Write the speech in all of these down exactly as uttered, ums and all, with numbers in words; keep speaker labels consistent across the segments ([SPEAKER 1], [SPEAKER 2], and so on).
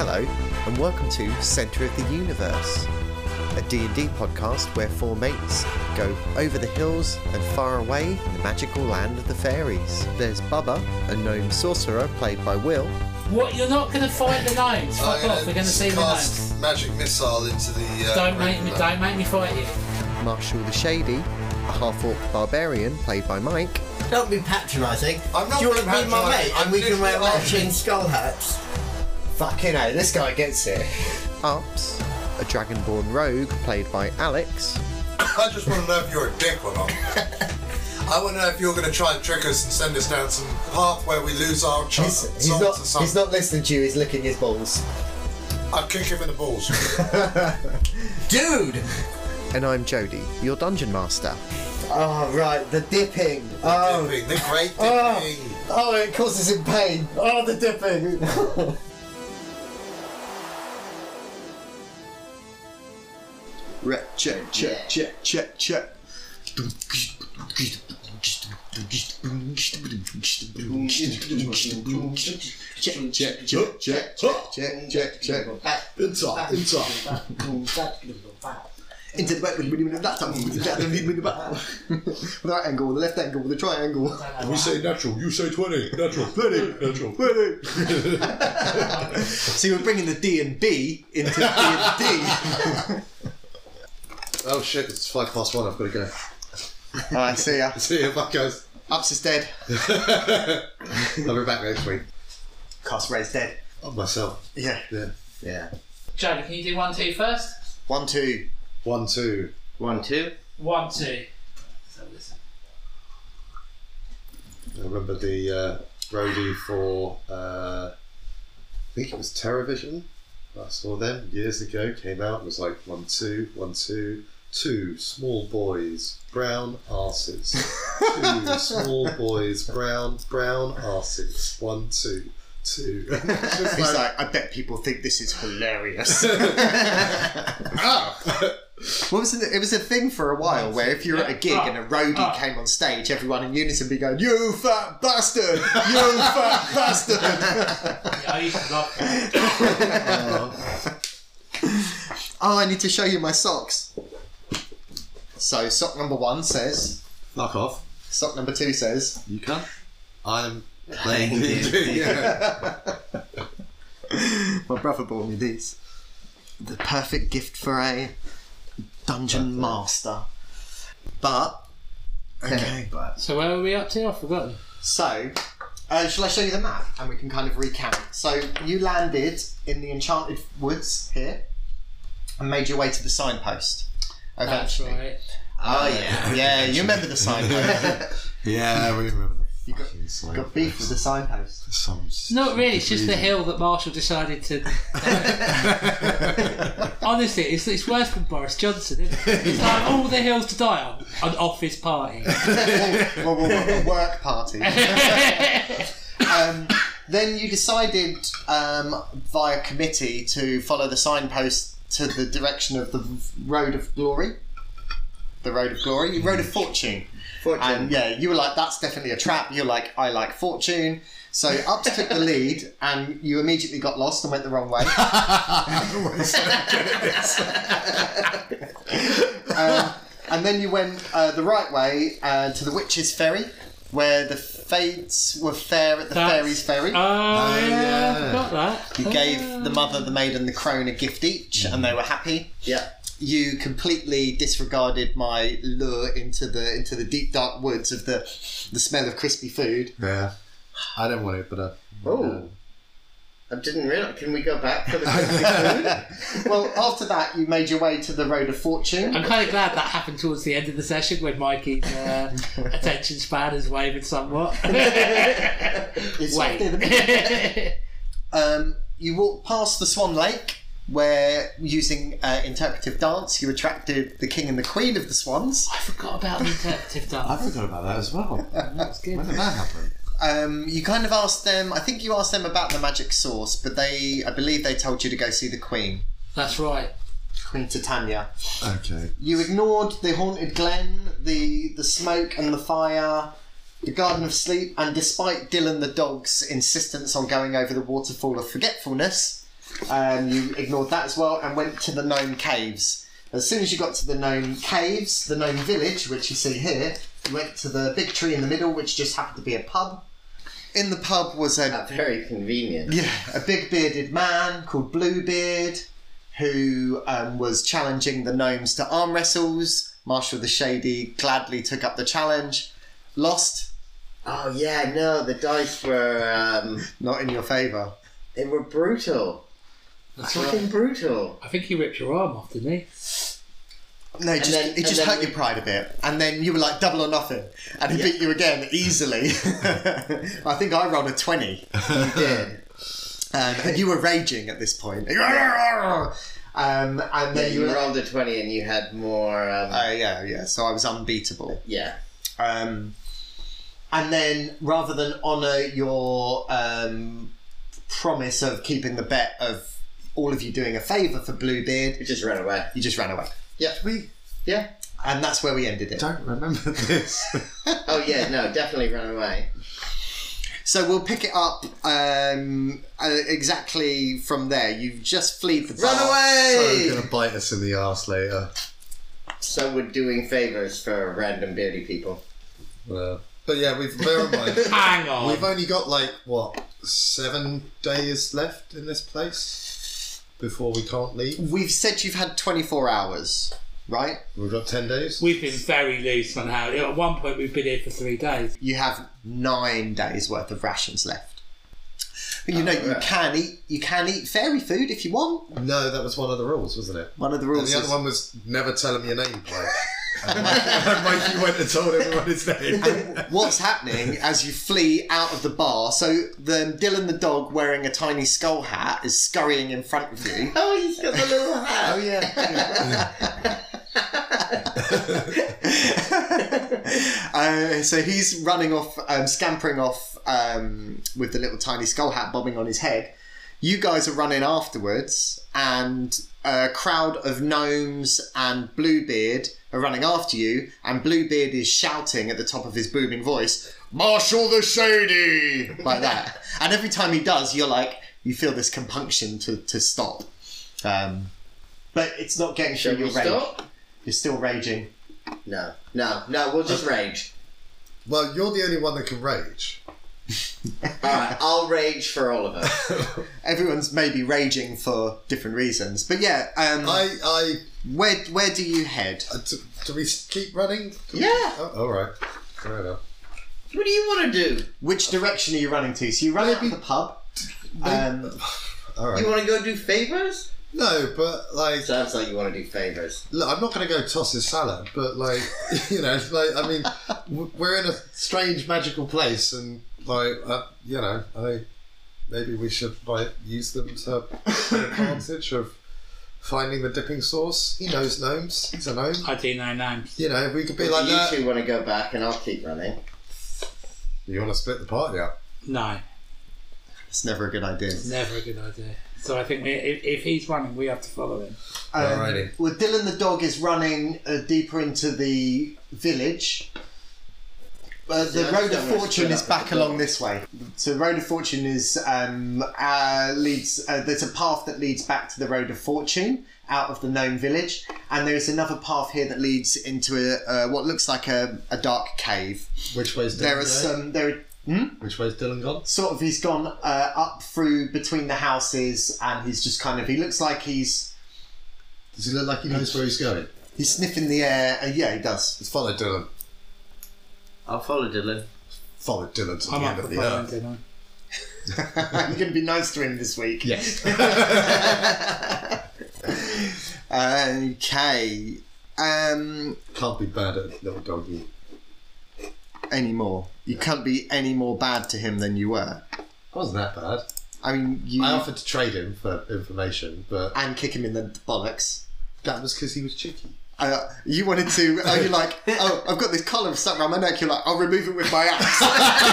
[SPEAKER 1] Hello, and welcome to Centre of the Universe, a D and D podcast where four mates go over the hills and far away in the magical land of the fairies. There's Bubba, a gnome sorcerer played by Will.
[SPEAKER 2] What? You're not going to fight the gnomes? Fuck off! We're going to see the gnomes.
[SPEAKER 3] Magic missile into the. Uh,
[SPEAKER 2] don't make me! Don't make me fight you.
[SPEAKER 1] Marshall the Shady, a half-orc barbarian played by Mike.
[SPEAKER 4] Don't be patronising.
[SPEAKER 3] I'm not
[SPEAKER 4] Do you want to be my mate
[SPEAKER 3] I'm
[SPEAKER 4] and we can wear
[SPEAKER 3] literally
[SPEAKER 4] matching skull hats?
[SPEAKER 5] Fucking hell, this guy gets it.
[SPEAKER 1] Ups, a dragonborn rogue played by Alex.
[SPEAKER 3] I just want to know if you're a dick or not. I want to know if you're going to try and trick us and send us down some path where we lose our chance.
[SPEAKER 5] He's, he's, not, he's not listening to you, he's licking his balls.
[SPEAKER 3] I'd kick him in the balls.
[SPEAKER 4] Dude!
[SPEAKER 1] And I'm Jody, your dungeon master.
[SPEAKER 5] Oh, right, the dipping.
[SPEAKER 3] The
[SPEAKER 5] oh.
[SPEAKER 3] dipping, the great
[SPEAKER 5] Oh.
[SPEAKER 3] dipping.
[SPEAKER 5] Oh, it causes him pain. Oh, the dipping.
[SPEAKER 6] Ret, check, check, check, check, check. Check, check, check, check, check, check, check, check. Inside, inside. Into the back with that time, with the back. With that angle, with the left angle, with the triangle.
[SPEAKER 3] We say natural, you say twenty. Natural, thirty. Natural,
[SPEAKER 5] thirty. So you're bringing the D and B into D and D.
[SPEAKER 3] Oh shit, it's five past one, I've got to go.
[SPEAKER 5] Alright, see ya.
[SPEAKER 3] See ya, bye guys.
[SPEAKER 5] Ups is dead.
[SPEAKER 3] I'll be back next week.
[SPEAKER 5] Cast Ray's dead.
[SPEAKER 3] Oh, myself.
[SPEAKER 5] Yeah.
[SPEAKER 3] Yeah.
[SPEAKER 5] Yeah.
[SPEAKER 2] Jody, can you do one, two first?
[SPEAKER 5] One, two.
[SPEAKER 3] One, two.
[SPEAKER 4] One, two.
[SPEAKER 2] One, two. So listen.
[SPEAKER 3] I remember the uh, roadie for, uh, I think it was TerraVision. I saw them years ago, came out and was like, one, two, one, two, two small boys, brown arses. Two small boys, brown, brown arses. One, two, two.
[SPEAKER 5] He's like, like, I bet people think this is hilarious.
[SPEAKER 3] Ah!
[SPEAKER 5] What was it? It was a thing for a while where if you were at a gig and a roadie
[SPEAKER 2] oh.
[SPEAKER 5] came on stage, everyone in unison would be going, "You fat bastard! You fat bastard!"
[SPEAKER 2] Yeah, I used to love that.
[SPEAKER 5] Oh, I need to show you my socks. So sock number one says,
[SPEAKER 3] Fuck off.
[SPEAKER 5] Sock number two says,
[SPEAKER 3] You can. I'm playing D and D. Yeah.
[SPEAKER 5] My brother bought me these. The perfect gift for a dungeon master. But okay.
[SPEAKER 2] So where were we up to? I've forgotten.
[SPEAKER 5] So, uh, shall I show you the map and we can kind of recount? So you landed in the Enchanted Woods here and made your way to the signpost. Eventually.
[SPEAKER 2] That's right.
[SPEAKER 5] Oh yeah, yeah. You remember the signpost?
[SPEAKER 3] Yeah, we remember the
[SPEAKER 5] You got,
[SPEAKER 3] fucking sign
[SPEAKER 5] got beef with the signpost.
[SPEAKER 3] Some
[SPEAKER 2] Not really, it's just the hill that Marshall decided to. Honestly, it's, it's worse than Boris Johnson, isn't it? It's like all the hills to die on, an office party.
[SPEAKER 5] well, well, well, a work party. um, then you decided um, via committee to follow the signpost to the direction of the Road of Glory. The Road of Glory. You Road of Fortune.
[SPEAKER 4] Fortune.
[SPEAKER 5] And yeah, you were like, that's definitely a trap. You're like, I like fortune. So Ups took the lead and you immediately got lost and went the wrong way. um, and then you went uh, the right way uh, to the Witch's Ferry, where the Fades were fair at the
[SPEAKER 2] That's-
[SPEAKER 5] Fairies' Ferry.
[SPEAKER 2] Oh, yeah,
[SPEAKER 3] yeah.
[SPEAKER 2] I forgot that.
[SPEAKER 5] You
[SPEAKER 2] Oh.
[SPEAKER 5] gave the mother, the maid and the crone a gift each and they were happy.
[SPEAKER 4] Yeah.
[SPEAKER 5] You completely disregarded my lure into the into the deep dark woods of the the smell of crispy food.
[SPEAKER 3] Yeah. I don't want it, but uh,
[SPEAKER 4] Oh. I didn't realise. Can we go back for the crispy food?
[SPEAKER 5] Well, after that, you made your way to the Road of Fortune.
[SPEAKER 2] I'm kind of glad that happened towards the end of the session when Mikey's uh, attention span has wavered somewhat.
[SPEAKER 5] It's right near the middle. Um, you walked past the Swan Lake, where using uh, interpretive dance, you attracted the king and the queen of the swans.
[SPEAKER 2] I forgot about the interpretive
[SPEAKER 3] I
[SPEAKER 2] dance.
[SPEAKER 3] forgot about that as well.
[SPEAKER 2] That's good.
[SPEAKER 3] When did that happen?
[SPEAKER 5] Um, you kind of asked them. I think you asked them about the magic source, but they, I believe, they told you to go see the queen,
[SPEAKER 2] That's right.
[SPEAKER 5] Queen Titania.
[SPEAKER 3] Okay.
[SPEAKER 5] You ignored the haunted glen, the the smoke and the fire, the Garden of Sleep, and despite Dylan the dog's insistence on going over the waterfall of forgetfulness, Um, you ignored that as well and went to the gnome caves. As soon as you got to the gnome caves, the gnome village, which you see here, you went to the big tree in the middle, which just happened to be a pub. In the pub was a
[SPEAKER 4] Not very convenient.
[SPEAKER 5] yeah a big bearded man called Bluebeard, who um, was challenging the gnomes to arm wrestles. Marshall the Shady gladly took up the challenge, lost,
[SPEAKER 4] Oh yeah, no, the dice were um,
[SPEAKER 5] not in your favour.
[SPEAKER 4] they were brutal.
[SPEAKER 2] That's
[SPEAKER 4] Fucking
[SPEAKER 2] right.
[SPEAKER 4] brutal.
[SPEAKER 2] I think he ripped your arm off, didn't he?
[SPEAKER 5] No, just,
[SPEAKER 4] then-
[SPEAKER 5] it
[SPEAKER 4] and
[SPEAKER 5] just
[SPEAKER 4] then
[SPEAKER 5] hurt
[SPEAKER 4] we-
[SPEAKER 5] your pride a bit. And then you were like double or nothing. And he
[SPEAKER 4] Yeah.
[SPEAKER 5] beat you again easily. I think I rolled a twenty.
[SPEAKER 4] You did.
[SPEAKER 5] Um, and you were raging at this point. Um, and
[SPEAKER 4] Yeah,
[SPEAKER 5] then you
[SPEAKER 4] you
[SPEAKER 5] were...
[SPEAKER 4] rolled a twenty and you had more. Um,
[SPEAKER 5] Uh, yeah, yeah. So I was unbeatable.
[SPEAKER 4] yeah.
[SPEAKER 5] Um, and then rather than honour your um, promise of keeping the bet of all of you doing a favour for Bluebeard,
[SPEAKER 4] You just ran away.
[SPEAKER 5] you just ran away.
[SPEAKER 4] Yeah.
[SPEAKER 3] We
[SPEAKER 4] Yeah.
[SPEAKER 5] And that's where we ended it.
[SPEAKER 3] don't remember this.
[SPEAKER 4] Oh yeah, no, definitely run away.
[SPEAKER 5] So we'll pick it up um, uh, exactly from there. You've just fled the
[SPEAKER 4] Run
[SPEAKER 5] bar.
[SPEAKER 4] away!
[SPEAKER 3] So gonna bite us in the arse later.
[SPEAKER 4] So we're doing favours for random beardy people.
[SPEAKER 3] Well, but yeah, we've bear in mind,
[SPEAKER 2] Hang on.
[SPEAKER 3] we've only got like what seven days left in this place before we can't leave.
[SPEAKER 5] We've said you've had twenty-four hours, right?
[SPEAKER 3] We've got ten days.
[SPEAKER 2] We've been very loose on how. At one point, we've been here for three days.
[SPEAKER 5] You have nine days worth of rations left. But you know,
[SPEAKER 4] Oh,
[SPEAKER 5] you
[SPEAKER 4] yeah.
[SPEAKER 5] can eat. You can eat fairy food if you want.
[SPEAKER 3] No, that was one of the rules, wasn't it?
[SPEAKER 5] One of the
[SPEAKER 3] And
[SPEAKER 5] rules.
[SPEAKER 3] the
[SPEAKER 5] is,
[SPEAKER 3] other one was never tell him your name, like. And Mikey went and told everyone his name.
[SPEAKER 5] What's happening as you flee out of the bar? So the Dylan the dog wearing a tiny skull hat is scurrying in front of you.
[SPEAKER 4] Oh, he's got the little hat.
[SPEAKER 5] Oh yeah. uh, so he's running off, um, scampering off um, with the little tiny skull hat bobbing on his head. You guys are running afterwards, and a crowd of gnomes and Bluebeard are running after you, and Bluebeard is shouting at the top of his booming voice, "Marshall the Shady!" like that. And every time he does, you're like, you feel this compunction to, to stop. Um, but it's not getting through
[SPEAKER 4] Shall
[SPEAKER 5] your
[SPEAKER 4] we
[SPEAKER 5] rage.
[SPEAKER 4] stop?
[SPEAKER 5] You're still raging.
[SPEAKER 4] No, no, no, we'll just rage.
[SPEAKER 3] Well, you're the only one that can rage.
[SPEAKER 4] Alright, I'll rage for all of us.
[SPEAKER 5] Everyone's maybe raging for different reasons. But yeah, um,
[SPEAKER 3] I, I,
[SPEAKER 5] where where do you head?
[SPEAKER 3] uh, do, do we keep running?
[SPEAKER 4] Yeah.
[SPEAKER 3] Oh, all right. Fair enough.
[SPEAKER 4] What do you want to do?
[SPEAKER 5] Which direction are you running to? So you run out of the pub. Um,
[SPEAKER 3] All right.
[SPEAKER 4] You want to go do favours?
[SPEAKER 3] No, but like,
[SPEAKER 4] Sounds like you want to do favours.
[SPEAKER 3] look, I'm not going to go toss his salad, but like, you know, like, I mean, w- we're in a strange magical place, and like, uh, you know, I maybe we should like use them to take advantage of finding the dipping sauce. He knows gnomes. He's a gnome.
[SPEAKER 2] I do know names.
[SPEAKER 3] You know, we could be
[SPEAKER 4] Or
[SPEAKER 3] like
[SPEAKER 4] do you
[SPEAKER 3] that.
[SPEAKER 4] two want to go back and I'll keep running?
[SPEAKER 3] You want to split the party up?
[SPEAKER 2] No,
[SPEAKER 5] it's never a good idea.
[SPEAKER 2] it's never a good idea. So I think we, if, if he's running, we have to follow him.
[SPEAKER 5] Um,
[SPEAKER 3] Alrighty.
[SPEAKER 5] well, Dylan the dog is running uh, deeper into the village. Uh, the
[SPEAKER 4] Yeah, I
[SPEAKER 5] Road
[SPEAKER 4] just
[SPEAKER 5] of
[SPEAKER 4] don't wanna
[SPEAKER 5] Fortune
[SPEAKER 4] split
[SPEAKER 5] is
[SPEAKER 4] up
[SPEAKER 5] back
[SPEAKER 4] with the
[SPEAKER 5] along
[SPEAKER 4] dog.
[SPEAKER 5] this way. So the Road of Fortune is um, uh, leads. Uh, there's a path that leads back to the Road of Fortune out of the gnome village, and there's another path here that leads into a uh, what looks like a, a dark cave.
[SPEAKER 3] Which way's Dylan
[SPEAKER 5] There are
[SPEAKER 3] going?
[SPEAKER 5] some. There are, hmm?
[SPEAKER 3] Which way's Dylan gone?
[SPEAKER 5] Sort of. He's gone uh, up through between the houses, and he's just kind of. He looks like he's
[SPEAKER 3] Does he look like he knows where he's going?
[SPEAKER 5] he's sniffing the air. Uh, yeah, he does.
[SPEAKER 3] Let's follow Dylan.
[SPEAKER 4] I'll follow Dylan.
[SPEAKER 3] Follow Dylan to the
[SPEAKER 2] I'm
[SPEAKER 3] end
[SPEAKER 2] up
[SPEAKER 3] of
[SPEAKER 2] for
[SPEAKER 3] the
[SPEAKER 2] following
[SPEAKER 3] earth.
[SPEAKER 2] dinner.
[SPEAKER 5] You're going to be nice to him this week.
[SPEAKER 3] Yes.
[SPEAKER 5] Okay. Um.
[SPEAKER 3] Can't be bad at little doggy.
[SPEAKER 5] Anymore. You can't be any more bad to him than you were.
[SPEAKER 3] Wasn't that bad.
[SPEAKER 5] I mean, you
[SPEAKER 3] I offered to trade him for information, but
[SPEAKER 5] and kick him in the bollocks.
[SPEAKER 3] that was because he was cheeky.
[SPEAKER 5] Uh, you wanted to. Oh, you're like, oh, I've got this collar stuck around my neck. You're like, I'll remove it with my axe.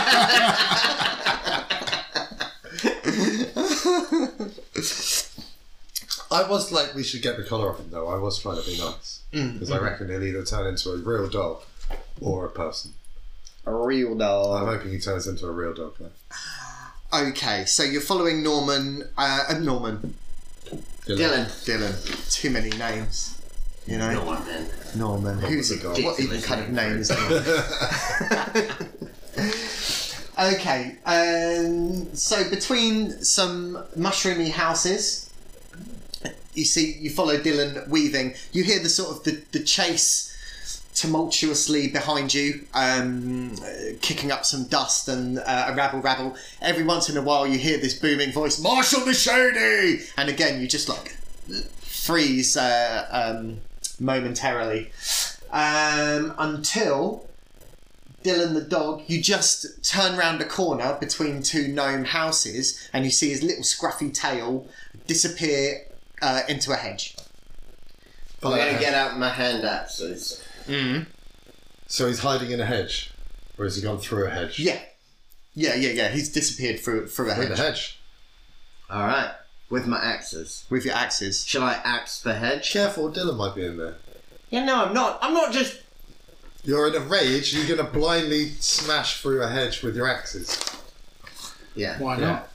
[SPEAKER 3] I was like, we should get the collar off him, though. I was trying to be nice. Because I reckon he'll either turn into a real dog or a person.
[SPEAKER 5] A real
[SPEAKER 3] I'm
[SPEAKER 5] dog.
[SPEAKER 3] hoping he turns into a real dog, though.
[SPEAKER 5] Okay, so you're following Norman. Uh, uh, Norman.
[SPEAKER 4] Dylan.
[SPEAKER 5] Dylan. Too many names. You know?
[SPEAKER 4] Norman.
[SPEAKER 5] Norman. Who's he got? What even kind of name is that? Okay, um, so between some mushroomy houses, you see, you follow Dylan weaving. You hear the sort of the, the chase tumultuously behind you, um, uh, kicking up some dust and uh, a rabble rabble. Every once in a while, you hear this booming voice, "Marshal Mashoney!" And again, you just like freeze uh, um, momentarily um, until. Dylan the dog, you just turn round a corner between two gnome houses and you see his little scruffy tail disappear uh, into a hedge.
[SPEAKER 4] I'm going to get out my hand axes.
[SPEAKER 5] Mm.
[SPEAKER 3] So he's hiding in a hedge? Or has he gone through a hedge?
[SPEAKER 5] Yeah. Yeah, yeah, yeah. He's disappeared through, through a
[SPEAKER 3] Through
[SPEAKER 5] hedge.
[SPEAKER 3] the hedge.
[SPEAKER 4] Alright. With my axes.
[SPEAKER 5] With your axes.
[SPEAKER 4] Shall I axe the hedge?
[SPEAKER 3] Careful, Dylan might be in there.
[SPEAKER 4] Yeah, no, I'm not. I'm not just...
[SPEAKER 3] You're in a rage, you're going to blindly smash through a hedge with your axes.
[SPEAKER 4] Yeah.
[SPEAKER 2] Why not?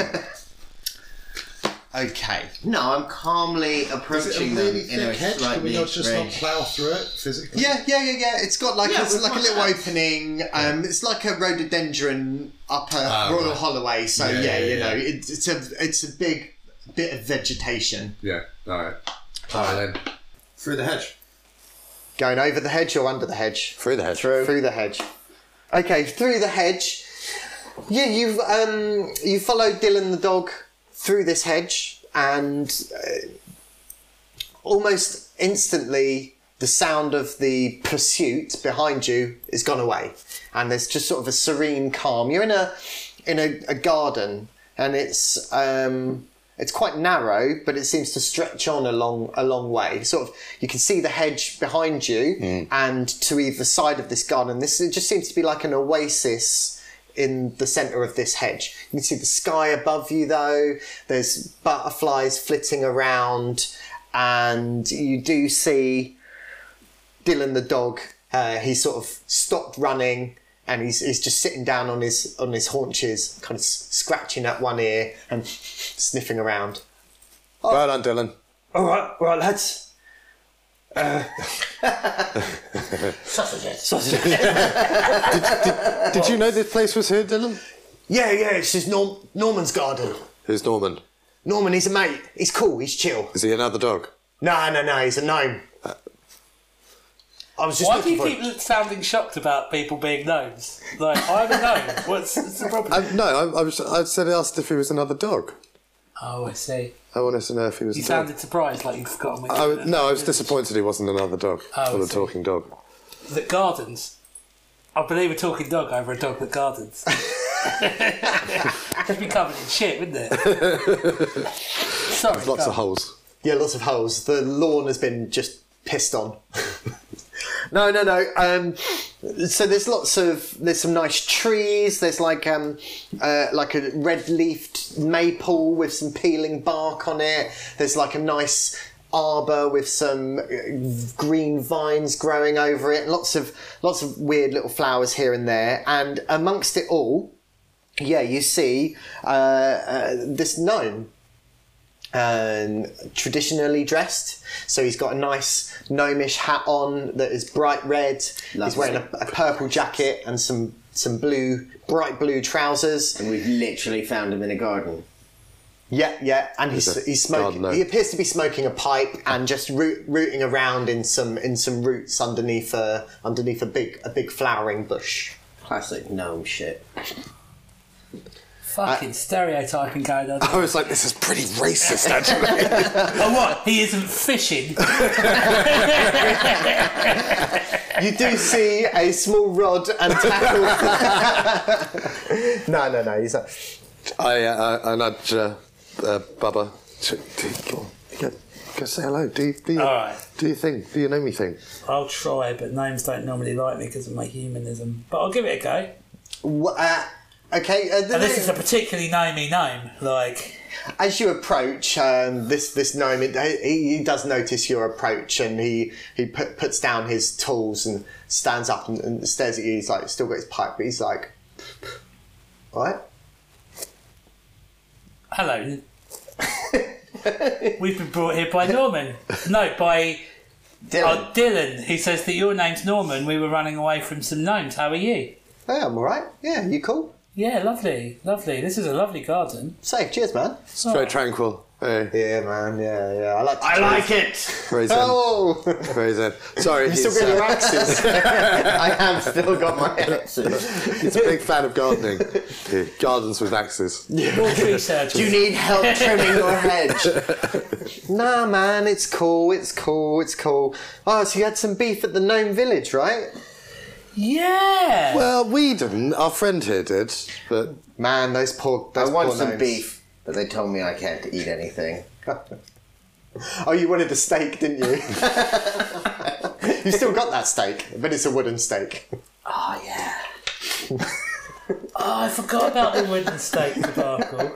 [SPEAKER 5] Okay.
[SPEAKER 4] No, I'm calmly
[SPEAKER 3] Is it a
[SPEAKER 4] approaching
[SPEAKER 3] really
[SPEAKER 4] them in a
[SPEAKER 3] thick hedge? Can
[SPEAKER 4] slightly
[SPEAKER 3] we not just not
[SPEAKER 4] rage.
[SPEAKER 3] plough through it physically?
[SPEAKER 5] Yeah, yeah, yeah, yeah. It's got like
[SPEAKER 4] Yeah,
[SPEAKER 5] it's
[SPEAKER 4] with
[SPEAKER 5] like a
[SPEAKER 4] my
[SPEAKER 5] little
[SPEAKER 4] axe.
[SPEAKER 5] opening. Um, it's like a rhododendron up a
[SPEAKER 3] Ah,
[SPEAKER 5] Royal
[SPEAKER 3] right.
[SPEAKER 5] Holloway. So
[SPEAKER 3] Yeah,
[SPEAKER 5] yeah,
[SPEAKER 3] yeah,
[SPEAKER 5] you
[SPEAKER 3] yeah.
[SPEAKER 5] know, it's it's a it's a big bit of vegetation.
[SPEAKER 3] Yeah, alright. Alright then. Through the hedge.
[SPEAKER 5] Going over the hedge or under the hedge?
[SPEAKER 6] Through the hedge.
[SPEAKER 5] Through, through the hedge. Okay, through the hedge. Yeah, you've um, you followed Dylan the dog through this hedge, and uh, almost instantly the sound of the pursuit behind you is gone away, and there's just sort of a serene calm. You're in a in a, a garden, and it's um, it's quite narrow, but it seems to stretch on a long a long way. Sort of, you can see the hedge behind you, and to either side of this garden. This it just seems to be like an oasis in the centre of this hedge. You can see the sky above you, though. There's butterflies flitting around, and you do see Dylan the dog. Uh, he's sort of stopped running, and he's, he's just sitting down on his on his haunches, kind of s- scratching at one ear and sniffing around.
[SPEAKER 6] Well done, Dylan.
[SPEAKER 5] All right, all right, lads.
[SPEAKER 4] Sausages.
[SPEAKER 6] Did you know this place was here, Dylan?
[SPEAKER 5] Yeah, yeah, it's just Norm- Norman's garden.
[SPEAKER 6] Who's Norman?
[SPEAKER 5] Norman, he's a mate. He's cool. He's chill.
[SPEAKER 6] Is he another dog?
[SPEAKER 5] No, no, no. He's a gnome. I was just
[SPEAKER 2] Why do
[SPEAKER 5] looking
[SPEAKER 2] you
[SPEAKER 5] for
[SPEAKER 2] keep sounding shocked about people being gnomes? Like, I'm a gnome. What's, what's the problem?
[SPEAKER 6] I, no, I, I, was, I said I asked if he was another dog.
[SPEAKER 2] Oh, I see.
[SPEAKER 6] I wanted to know if he was
[SPEAKER 2] You
[SPEAKER 6] a dog.
[SPEAKER 2] sounded surprised, like you've forgotten. what
[SPEAKER 6] I,
[SPEAKER 2] you-
[SPEAKER 6] was- no, I was disappointed he wasn't another dog.
[SPEAKER 2] Oh,
[SPEAKER 6] or
[SPEAKER 2] I
[SPEAKER 6] a
[SPEAKER 2] see.
[SPEAKER 6] talking dog.
[SPEAKER 2] The gardens. I believe a talking dog over a dog that gardens. It'd be covered in shit, wouldn't it? Sorry.
[SPEAKER 6] Lots
[SPEAKER 2] go
[SPEAKER 6] of
[SPEAKER 2] on.
[SPEAKER 6] holes.
[SPEAKER 5] Yeah, lots of holes. The lawn has been just pissed on. no, no, no. Um, so there's lots of there's some nice trees. There's like um, uh, like a red-leafed maple with some peeling bark on it. There's like a nice arbor with some uh, green vines growing over it. Lots of lots of weird little flowers here and there. And amongst it all, yeah, you see uh, uh, this gnome. Um, traditionally dressed, so he's got a nice gnomish hat on that is bright red. He's
[SPEAKER 4] Lovely.
[SPEAKER 5] wearing a, a purple jacket and some some blue, bright blue trousers.
[SPEAKER 4] And we've literally found him in a garden.
[SPEAKER 5] Yeah, yeah, and he's
[SPEAKER 6] He's a
[SPEAKER 5] he's smoking.
[SPEAKER 6] gardener.
[SPEAKER 5] He appears to be smoking a pipe and just root, rooting around in some in some roots underneath a underneath a big a big flowering bush.
[SPEAKER 4] Classic gnome shit.
[SPEAKER 2] Fucking stereotyping going on.
[SPEAKER 6] I was like, this is pretty racist, actually.
[SPEAKER 2] Oh, what? He isn't fishing?
[SPEAKER 5] You do see a small rod and tackle. no, no, no. He's not.
[SPEAKER 6] I, uh, I nudge uh, uh, Bubba. to- to- Go, go, go say hello. Do you, do you,
[SPEAKER 2] All right.
[SPEAKER 6] do you think? Do you know me? Think?
[SPEAKER 2] I'll try, but gnomes don't normally like me because of my humanism. But I'll give it a go.
[SPEAKER 5] Wh- Uh, okay. Uh, the
[SPEAKER 2] And this
[SPEAKER 5] name-
[SPEAKER 2] is a particularly gnomey gnome. Like,
[SPEAKER 5] As you approach, um, this this gnome, it, he, he does notice your approach, and he he put, puts down his tools and stands up and, and stares at you. He's like, still got his pipe, but he's like, "What?"
[SPEAKER 2] hello. We've been brought here by Norman. No, by
[SPEAKER 5] Dylan.
[SPEAKER 2] uh, Dylan, who says that your name's Norman. We were running away from some gnomes. How are you?
[SPEAKER 5] Hey, I'm alright. Yeah, you cool?
[SPEAKER 2] Yeah, lovely, lovely. This is a lovely garden.
[SPEAKER 5] Safe. Cheers, man.
[SPEAKER 6] It's very tranquil. Very,
[SPEAKER 5] Yeah, man. Yeah, yeah. I like. To
[SPEAKER 4] I like it.
[SPEAKER 6] very zen.
[SPEAKER 5] Oh,
[SPEAKER 6] Very zen. Sorry,
[SPEAKER 5] you
[SPEAKER 6] he's,
[SPEAKER 5] still got your
[SPEAKER 6] uh,
[SPEAKER 5] axes.
[SPEAKER 4] I have still got my axes.
[SPEAKER 6] he's a big fan of gardening. Yeah, gardens with axes.
[SPEAKER 2] More tree surgeons.
[SPEAKER 4] Do you need help trimming your hedge?
[SPEAKER 5] Nah, man. It's cool. It's cool. It's cool. Oh, so you had some beef at the gnome village, right?
[SPEAKER 2] Yeah.
[SPEAKER 6] Well, we didn't. Our friend here did, but
[SPEAKER 5] Man, those poor.
[SPEAKER 4] I
[SPEAKER 5] Those
[SPEAKER 4] want
[SPEAKER 5] poor
[SPEAKER 4] some
[SPEAKER 5] gnomes.
[SPEAKER 4] beef, but they told me I can't eat anything.
[SPEAKER 5] Oh, you wanted a steak, didn't you? You still got that steak, but it's a wooden steak.
[SPEAKER 2] Oh yeah. Oh, I forgot about the wooden steak debacle.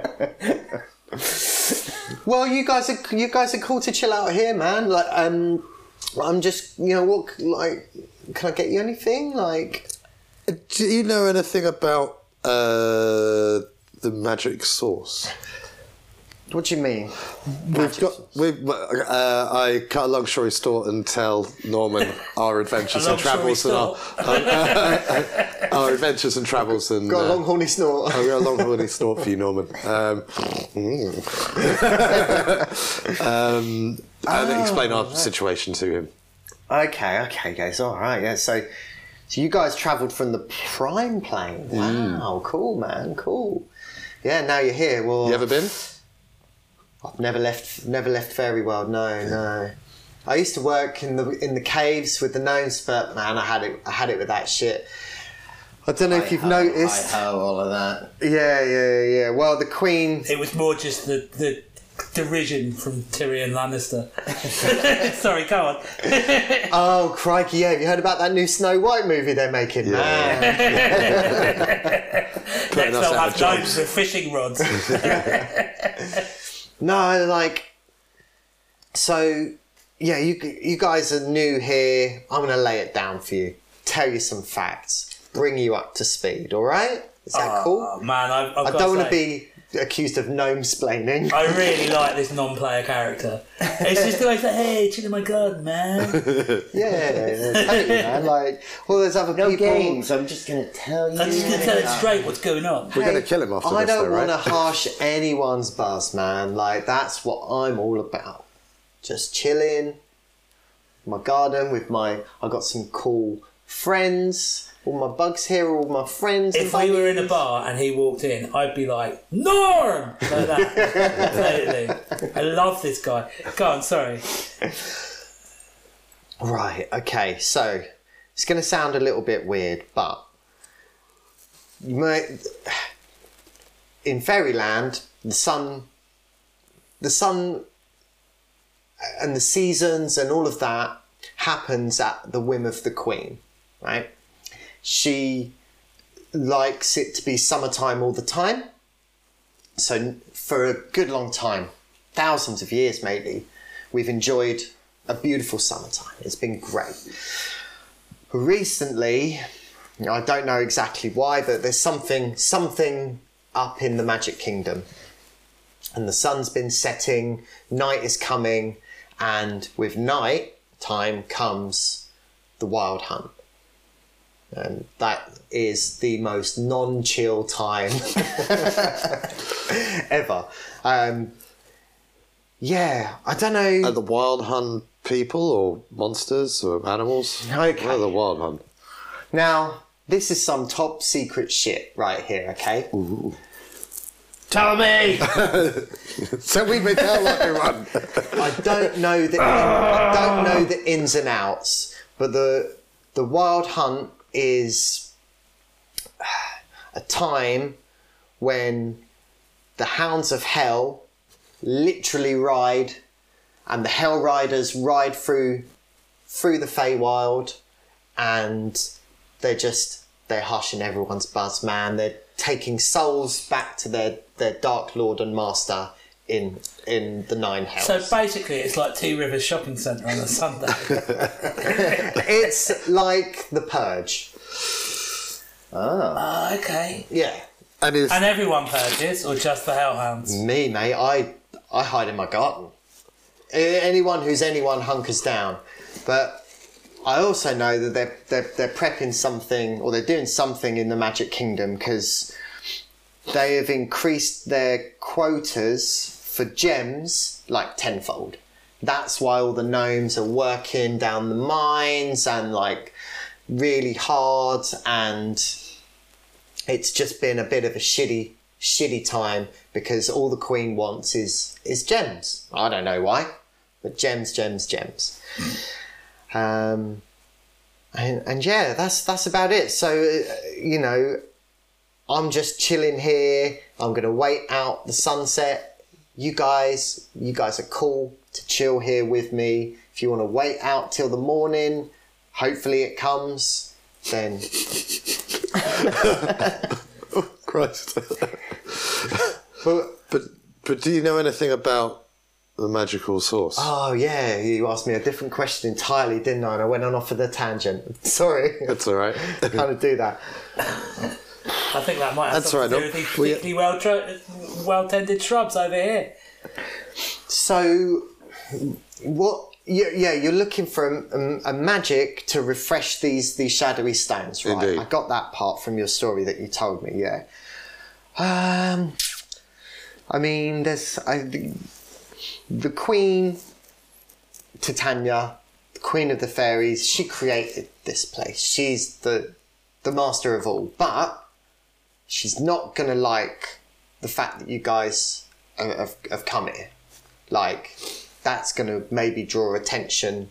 [SPEAKER 5] Well, you guys are you guys are cool to chill out here, man. Like, um, I'm just, you know, what, like, can I get you anything? Like,
[SPEAKER 6] do you know anything about uh, the magic sauce?
[SPEAKER 5] what do you mean?
[SPEAKER 6] We've got. We've. Uh, I cut a long story short and tell Norman our adventures
[SPEAKER 2] A
[SPEAKER 6] and
[SPEAKER 2] long
[SPEAKER 6] travels and
[SPEAKER 2] story
[SPEAKER 6] our, our adventures and travels and.
[SPEAKER 5] Got a
[SPEAKER 6] uh,
[SPEAKER 5] long horny snort.
[SPEAKER 6] I've got a long horny snort for you, Norman. Um, mm. um, and explain our situation to him.
[SPEAKER 5] Okay, okay, guys. All right, yeah. So, so you guys travelled from the Prime Plane. Wow, cool, man, cool. Yeah, now you're here. Well,
[SPEAKER 6] You ever been?
[SPEAKER 5] I've never left, never left Fairy World. No, no. I used to work in the in the caves with the gnomes, but man, I had it, I had it with that shit. I don't know if you've noticed.
[SPEAKER 4] I ho, all of that.
[SPEAKER 5] Yeah, yeah, yeah. Well, the Queen.
[SPEAKER 2] It was more just the, the derision from Tyrion Lannister. Sorry, go on.
[SPEAKER 5] Oh, crikey! Yeah, have you heard about that new Snow White movie they're making? Man.
[SPEAKER 2] Next
[SPEAKER 6] us
[SPEAKER 2] they'll
[SPEAKER 6] out
[SPEAKER 2] have
[SPEAKER 6] of
[SPEAKER 2] gnomes with fishing rods.
[SPEAKER 5] No, like, so, yeah, you you guys are new here. I'm going to lay it down for you. Tell you some facts. Bring you up to speed, all right? Is that
[SPEAKER 2] Oh,
[SPEAKER 5] cool?
[SPEAKER 2] man, I've, I've
[SPEAKER 5] I
[SPEAKER 2] got
[SPEAKER 5] don't want
[SPEAKER 2] say,
[SPEAKER 5] to be accused of gnome-splaining.
[SPEAKER 2] I really like this non-player character. It's just the way it's like, hey, chill in my garden, man.
[SPEAKER 5] Yeah, yeah, totally, man. Like, all those other
[SPEAKER 4] No
[SPEAKER 5] people...
[SPEAKER 4] games. I'm just going to tell you.
[SPEAKER 2] I'm just going to tell it straight what's going on.
[SPEAKER 6] We're going to kill him after
[SPEAKER 5] I
[SPEAKER 6] this,
[SPEAKER 5] don't
[SPEAKER 6] though, right?
[SPEAKER 5] want to harsh anyone's buzz, man. Like, that's what I'm all about. Just chilling in my garden with my... I've got some cool friends. All my bugs here are all my friends.
[SPEAKER 2] If
[SPEAKER 5] and
[SPEAKER 2] we were in a
[SPEAKER 5] buddies.
[SPEAKER 2] bar and he walked in, I'd be like, Norm! Like that. Totally. I love this guy. Go on, sorry.
[SPEAKER 5] Right, okay, so it's going to sound a little bit weird, but you might, in Fairyland, the sun, the sun and the seasons and all of that happens at the whim of the Queen, right? She likes it to be summertime all the time. So for a good long time, thousands of years maybe, we've enjoyed a beautiful summertime. It's been great. Recently, I don't know exactly why, but there's something something up in the Magic Kingdom. And the sun's been setting, night is coming, and with night time comes the Wild Hunt. And that is the most non-chill time ever. Um, yeah, I don't know.
[SPEAKER 6] Are the Wild Hunt people or monsters or animals?
[SPEAKER 5] Okay.
[SPEAKER 6] What are the Wild Hunt?
[SPEAKER 5] Now, this is some top secret shit right here, okay?
[SPEAKER 2] Tell me!
[SPEAKER 6] So we may tell everyone.
[SPEAKER 5] I don't know the I don't know the ins and outs, but the the Wild Hunt is a time when the Hounds of Hell literally ride, and the Hell Riders ride through through the Feywild, and they're just they're hushing everyone's buzz, man. They're taking souls back to their, their Dark Lord and Master in in the Nine Hells.
[SPEAKER 2] So basically, it's like Two Rivers Shopping Centre on a Sunday.
[SPEAKER 5] It's like the Purge.
[SPEAKER 2] Oh, okay.
[SPEAKER 5] Yeah.
[SPEAKER 6] And is
[SPEAKER 2] And everyone purges, or just the Hellhounds?
[SPEAKER 5] Me, mate, I I hide in my garden. A- Anyone who's anyone hunkers down. But I also know that they're, they're, they're prepping something, or they're doing something in the Magic Kingdom, because they have increased their quotas for gems like tenfold. That's why all the gnomes are working down the mines and like really hard, and it's just been a bit of a shitty shitty time because all the Queen wants is is gems. I don't know why, but gems, gems, gems. Um, and, and yeah, that's that's about it. So uh, you know, I'm just chilling here. I'm gonna wait out the sunset. You guys, you guys are cool to chill here with me. If you want to wait out till the morning, hopefully it comes. Then.
[SPEAKER 6] Oh, Christ.
[SPEAKER 5] but,
[SPEAKER 6] but but do you know anything about the magical source?
[SPEAKER 5] Oh yeah, you asked me a different question entirely, didn't I? And I went on off of the tangent. Sorry.
[SPEAKER 6] That's all right.
[SPEAKER 5] I kind of do that.
[SPEAKER 2] I think that might have
[SPEAKER 6] That's
[SPEAKER 2] something
[SPEAKER 6] right,
[SPEAKER 2] to do
[SPEAKER 6] no,
[SPEAKER 2] with
[SPEAKER 6] we-
[SPEAKER 2] these particularly well tra- well tended shrubs over here.
[SPEAKER 5] So, what? Yeah, yeah, you're looking for a, a, a magic to refresh these these shadowy stones, right?
[SPEAKER 6] Indeed.
[SPEAKER 5] I got that part from your story that you told me. Yeah. Um, I mean, there's I, the, the Queen, Titania, the Queen of the Fairies. She created this place. She's the the master of all, but she's not gonna like the fact that you guys have, have, have come here. Like, that's going to maybe draw attention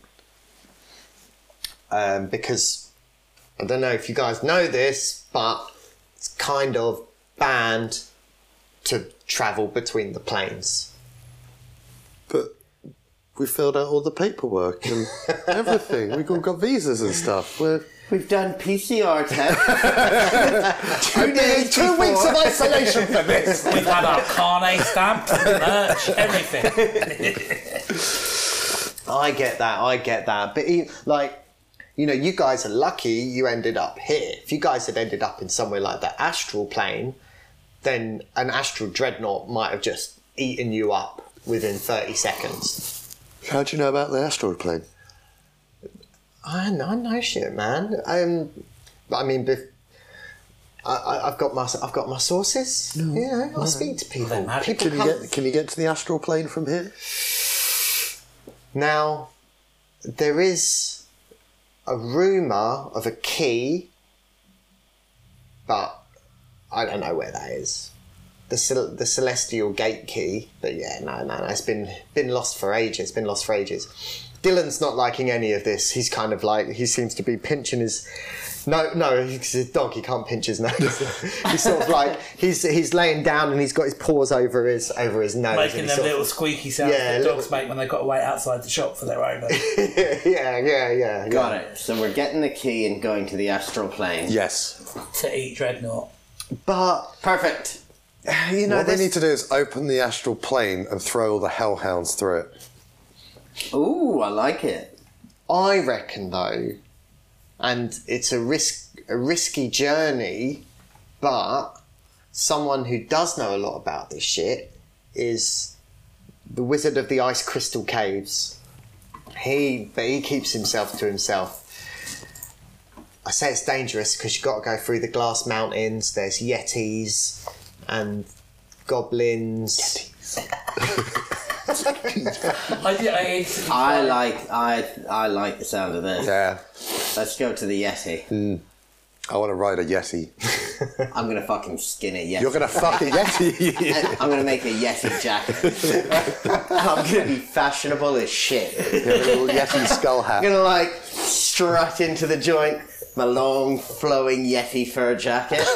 [SPEAKER 5] um, because I don't know if you guys know this, but it's kind of banned to travel between the planes.
[SPEAKER 6] But we filled out all the paperwork and everything. We've all got visas and stuff. We're
[SPEAKER 4] We've done P C R tests.
[SPEAKER 5] Two days, two weeks of isolation for this.
[SPEAKER 2] We've had our carnet stamp, merch, everything.
[SPEAKER 5] I get that, I get that. But, e- like, you know, you guys are lucky you ended up here. If you guys had ended up in somewhere like the astral plane, then an astral dreadnought might have just eaten you up within thirty seconds.
[SPEAKER 6] How do you know about the asteroid plane?
[SPEAKER 5] I know, I know shit, man. Um, but I mean, bef- I, I, I've got my, I've got my sources. You know, I speak to people.
[SPEAKER 2] magic.
[SPEAKER 5] People
[SPEAKER 6] Can you
[SPEAKER 5] come-
[SPEAKER 6] get can you get to the astral plane from here?
[SPEAKER 5] Now, there is a rumour of a key, but I don't know where that is. The cel- the celestial gate key, but yeah, no, no, no, it's been been lost for ages. Been lost for ages. Dylan's not liking any of this. He's kind of like, he seems to be pinching his... No, no, he's a dog, he can't pinch his nose. He's sort of like, he's he's laying down and he's got his paws over his over his nose.
[SPEAKER 2] Making
[SPEAKER 5] and
[SPEAKER 2] them
[SPEAKER 5] he's sort
[SPEAKER 2] little
[SPEAKER 5] of-
[SPEAKER 2] squeaky sounds
[SPEAKER 5] Yeah,
[SPEAKER 2] that dogs
[SPEAKER 5] little-
[SPEAKER 2] make when they've got to wait outside the shop for their owner.
[SPEAKER 5] yeah, yeah, yeah.
[SPEAKER 4] Got
[SPEAKER 5] yeah.
[SPEAKER 4] it. So we're getting the key and going to the astral plane.
[SPEAKER 6] Yes.
[SPEAKER 2] to eat Dreadnought.
[SPEAKER 5] But,
[SPEAKER 4] Perfect.
[SPEAKER 5] you know,
[SPEAKER 6] What we
[SPEAKER 5] there's-
[SPEAKER 6] need to do is open the astral plane and throw all the hellhounds through it.
[SPEAKER 4] Ooh, I like it.
[SPEAKER 5] I reckon though, and it's a risk, a risky journey, but someone who does know a lot about this shit is the Wizard of the Ice Crystal Caves. He, but he keeps himself to himself. I say it's dangerous because you've got to go through the glass mountains. There's yetis and goblins.
[SPEAKER 2] I, did, I, instantly
[SPEAKER 4] I
[SPEAKER 2] tried-
[SPEAKER 4] like I I like the sound of this.
[SPEAKER 6] Yeah.
[SPEAKER 4] Let's go to the Yeti.
[SPEAKER 6] I want to ride a Yeti.
[SPEAKER 4] I'm gonna fucking skin a Yeti.
[SPEAKER 6] You're going to fuck a Yeti.
[SPEAKER 4] I'm gonna make a Yeti jacket.
[SPEAKER 5] I'm gonna be fashionable as shit.
[SPEAKER 6] You have a little Yeti skull hat.
[SPEAKER 4] I'm gonna like strut into the joint. My long flowing Yeti fur jacket.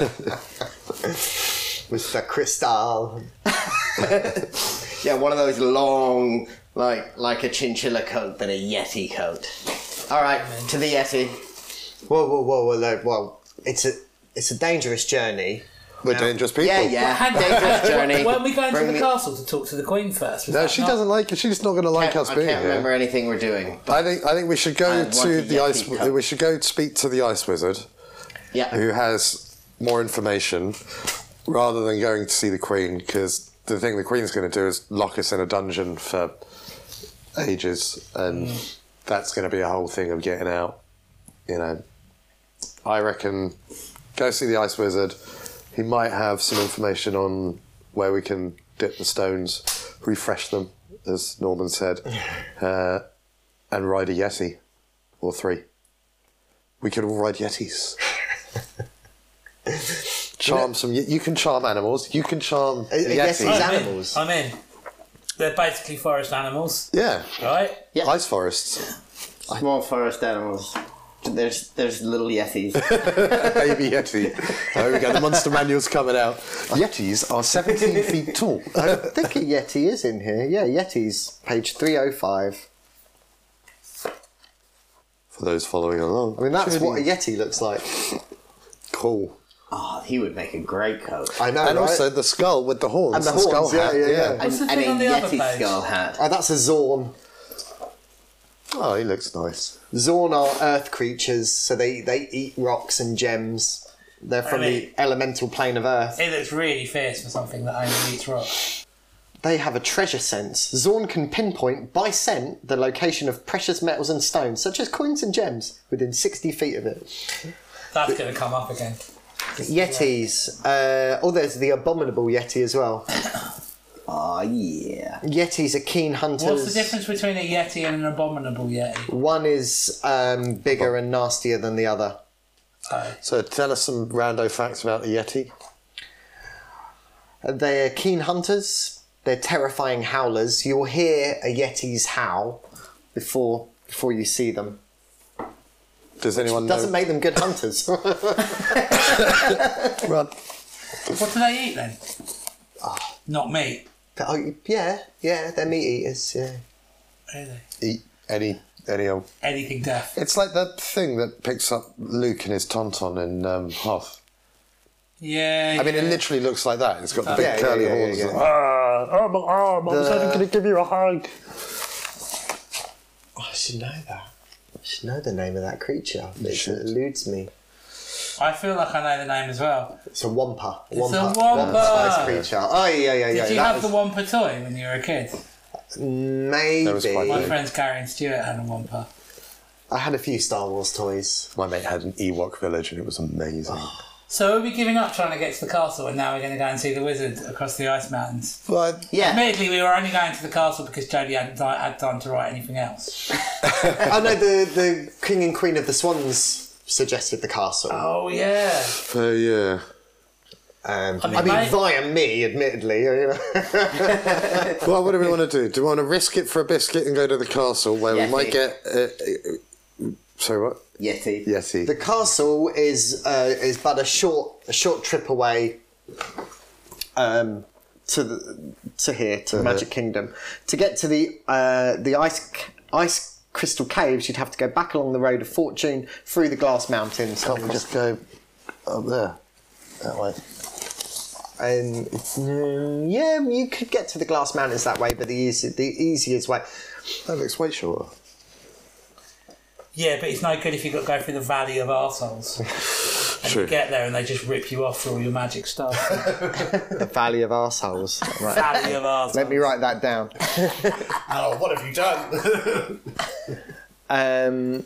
[SPEAKER 5] With the crystal.
[SPEAKER 4] Yeah, one of those long, like like a chinchilla coat, but a Yeti coat. All right, to the Yeti.
[SPEAKER 5] Whoa, whoa, whoa, whoa! Like, well, it's a it's a dangerous journey.
[SPEAKER 6] We're dangerous people.
[SPEAKER 4] Yeah, yeah.
[SPEAKER 2] Hang on.
[SPEAKER 4] Dangerous journey.
[SPEAKER 2] Weren't we going to
[SPEAKER 4] Bring
[SPEAKER 2] the
[SPEAKER 4] me-
[SPEAKER 2] castle to talk to the Queen first? Was
[SPEAKER 6] No,
[SPEAKER 2] that
[SPEAKER 6] she
[SPEAKER 2] not-
[SPEAKER 6] doesn't like it. She's not going to like us
[SPEAKER 4] I
[SPEAKER 6] being
[SPEAKER 4] can't
[SPEAKER 6] here.
[SPEAKER 4] remember anything we're doing.
[SPEAKER 6] I think I think we should go
[SPEAKER 4] I want
[SPEAKER 6] to
[SPEAKER 4] a
[SPEAKER 6] the
[SPEAKER 4] Yeti
[SPEAKER 6] ice.
[SPEAKER 4] cup.
[SPEAKER 6] We should go speak to the ice wizard,
[SPEAKER 4] Yeah.
[SPEAKER 6] who has more information, rather than going to see the Queen, because the thing the Queen's going to do is lock us in a dungeon for ages, and mm. that's going to be a whole thing of getting out. You know, I reckon go see the Ice Wizard. He might have some information on where we can dip the stones, refresh them, as Norman said, uh, and ride a Yeti or three. We could all ride Yetis. Charm some. You can charm animals. You can charm
[SPEAKER 5] Uh,
[SPEAKER 6] Yetis.
[SPEAKER 5] Yetis.
[SPEAKER 2] I'm
[SPEAKER 5] animals.
[SPEAKER 2] In. I'm in. They're basically forest animals,
[SPEAKER 6] Yeah,
[SPEAKER 2] right?
[SPEAKER 4] Yeah.
[SPEAKER 6] ice forests.
[SPEAKER 4] Small forest animals. There's there's little yetis.
[SPEAKER 6] Baby Yeti. There we go. The monster manual's coming out. Yetis are seventeen feet tall.
[SPEAKER 5] I think a Yeti is in here. Yeah, Yeti's page three oh five.
[SPEAKER 6] For those following along.
[SPEAKER 5] I mean, that's what a Yeti looks like.
[SPEAKER 6] Cool.
[SPEAKER 4] Oh, he would make a great coat.
[SPEAKER 5] I know,
[SPEAKER 6] And
[SPEAKER 5] right?
[SPEAKER 6] also the skull with the horns.
[SPEAKER 5] And the
[SPEAKER 6] skull
[SPEAKER 5] horns, yeah,
[SPEAKER 6] hat.
[SPEAKER 5] yeah, yeah.
[SPEAKER 2] What's the
[SPEAKER 4] And
[SPEAKER 2] thing
[SPEAKER 4] a
[SPEAKER 2] on the other
[SPEAKER 4] yeti
[SPEAKER 2] page?
[SPEAKER 4] skull hat.
[SPEAKER 5] Oh, that's a Zorn.
[SPEAKER 6] Oh, he looks nice.
[SPEAKER 5] Zorn are earth creatures, so they, they eat rocks and gems. They're from
[SPEAKER 2] I mean-
[SPEAKER 5] the elemental plane of Earth.
[SPEAKER 2] It looks really fierce for something that only eats rock.
[SPEAKER 5] They have a treasure sense. Zorn can pinpoint by scent the location of precious metals and stones, such as coins and gems, within sixty feet of it.
[SPEAKER 2] That's going to come up again.
[SPEAKER 5] Yetis. Uh, oh, there's the abominable Yeti as well.
[SPEAKER 4] Oh, yeah.
[SPEAKER 5] Yetis are keen hunters.
[SPEAKER 2] What's the difference between a Yeti and an abominable Yeti?
[SPEAKER 5] One is um, bigger and nastier than the other.
[SPEAKER 2] Oh.
[SPEAKER 6] So tell us some rando facts about the Yeti.
[SPEAKER 5] They're keen hunters. They're terrifying howlers. You'll hear a Yeti's howl before before you see them.
[SPEAKER 6] Does anyone know?
[SPEAKER 5] Doesn't make them good hunters.
[SPEAKER 6] Run.
[SPEAKER 2] What do they eat then? Not meat.
[SPEAKER 5] Oh, yeah, yeah, they're meat eaters. Yeah.
[SPEAKER 2] Really?
[SPEAKER 6] Eat any any old.
[SPEAKER 2] Anything deaf.
[SPEAKER 6] It's like that thing that picks up Luke and his tauntaun in um, Hoth.
[SPEAKER 2] Yeah.
[SPEAKER 6] I mean, it
[SPEAKER 2] yeah.
[SPEAKER 6] literally looks like that. It's got the big
[SPEAKER 5] Yeah, yeah,
[SPEAKER 6] curly
[SPEAKER 5] yeah, yeah,
[SPEAKER 6] horns.
[SPEAKER 5] yeah.
[SPEAKER 6] Ah, oh my arm! I was
[SPEAKER 5] The-
[SPEAKER 6] only going to give you a hug.
[SPEAKER 5] Oh, I should know that. I should know the name of that creature. It
[SPEAKER 6] should.
[SPEAKER 5] eludes me.
[SPEAKER 2] I feel like I know the name as well.
[SPEAKER 5] It's a wampa.
[SPEAKER 2] It's a
[SPEAKER 5] wampa.
[SPEAKER 2] wampa.
[SPEAKER 5] Wampa-sized creature. Oh, yeah, yeah, yeah.
[SPEAKER 2] Did you
[SPEAKER 5] that
[SPEAKER 2] have
[SPEAKER 5] was-
[SPEAKER 2] the Wampa toy when you were a kid?
[SPEAKER 5] Maybe.
[SPEAKER 6] That was quite
[SPEAKER 2] My
[SPEAKER 6] big.
[SPEAKER 2] friends Gary and Stuart had a Wampa.
[SPEAKER 5] I had a few Star Wars toys.
[SPEAKER 6] My mate had an Ewok village and it was amazing.
[SPEAKER 2] So are we giving up trying to get to the castle and now we're going to go and see the wizard across the ice mountains?
[SPEAKER 6] But
[SPEAKER 4] Yeah.
[SPEAKER 2] Admittedly, we were only going to the castle because Jodie hadn't di- had time to write anything else.
[SPEAKER 5] Oh, no, the, the King and Queen of the Swans suggested the castle.
[SPEAKER 2] Oh, yeah.
[SPEAKER 6] uh, yeah.
[SPEAKER 5] Um,
[SPEAKER 2] I
[SPEAKER 5] I
[SPEAKER 2] mean,
[SPEAKER 5] mean,
[SPEAKER 2] mate-
[SPEAKER 5] via me, admittedly. You know.
[SPEAKER 6] Well, what do we want to do? Do we want to risk it for a biscuit and go to the castle where
[SPEAKER 4] Yeti.
[SPEAKER 6] we might get? Uh, uh, sorry, what?
[SPEAKER 4] Yeti.
[SPEAKER 6] Yeti.
[SPEAKER 5] The castle is uh, is but a short a short trip away um, to the, to here to Magic Kingdom. To get to the uh, the ice ice crystal caves, you'd have to go back along the road of fortune through the glass mountains.
[SPEAKER 6] Can't we just go up there? That way.
[SPEAKER 5] And mm, yeah, you could get to the glass mountains that way, but the easy, the easiest way.
[SPEAKER 6] That looks way shorter.
[SPEAKER 2] Yeah, but it's no good if you've got to go through the Valley of Arseholes. And
[SPEAKER 6] True.
[SPEAKER 2] you get there and they just rip you off for all your magic stuff.
[SPEAKER 5] The Valley of Arseholes. Right.
[SPEAKER 2] Valley of Arseholes.
[SPEAKER 5] Let me write that down.
[SPEAKER 3] Oh, what have you done?
[SPEAKER 5] Um,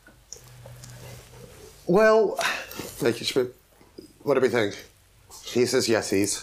[SPEAKER 5] well,
[SPEAKER 6] Make it spit. What do we think? He says Yetis.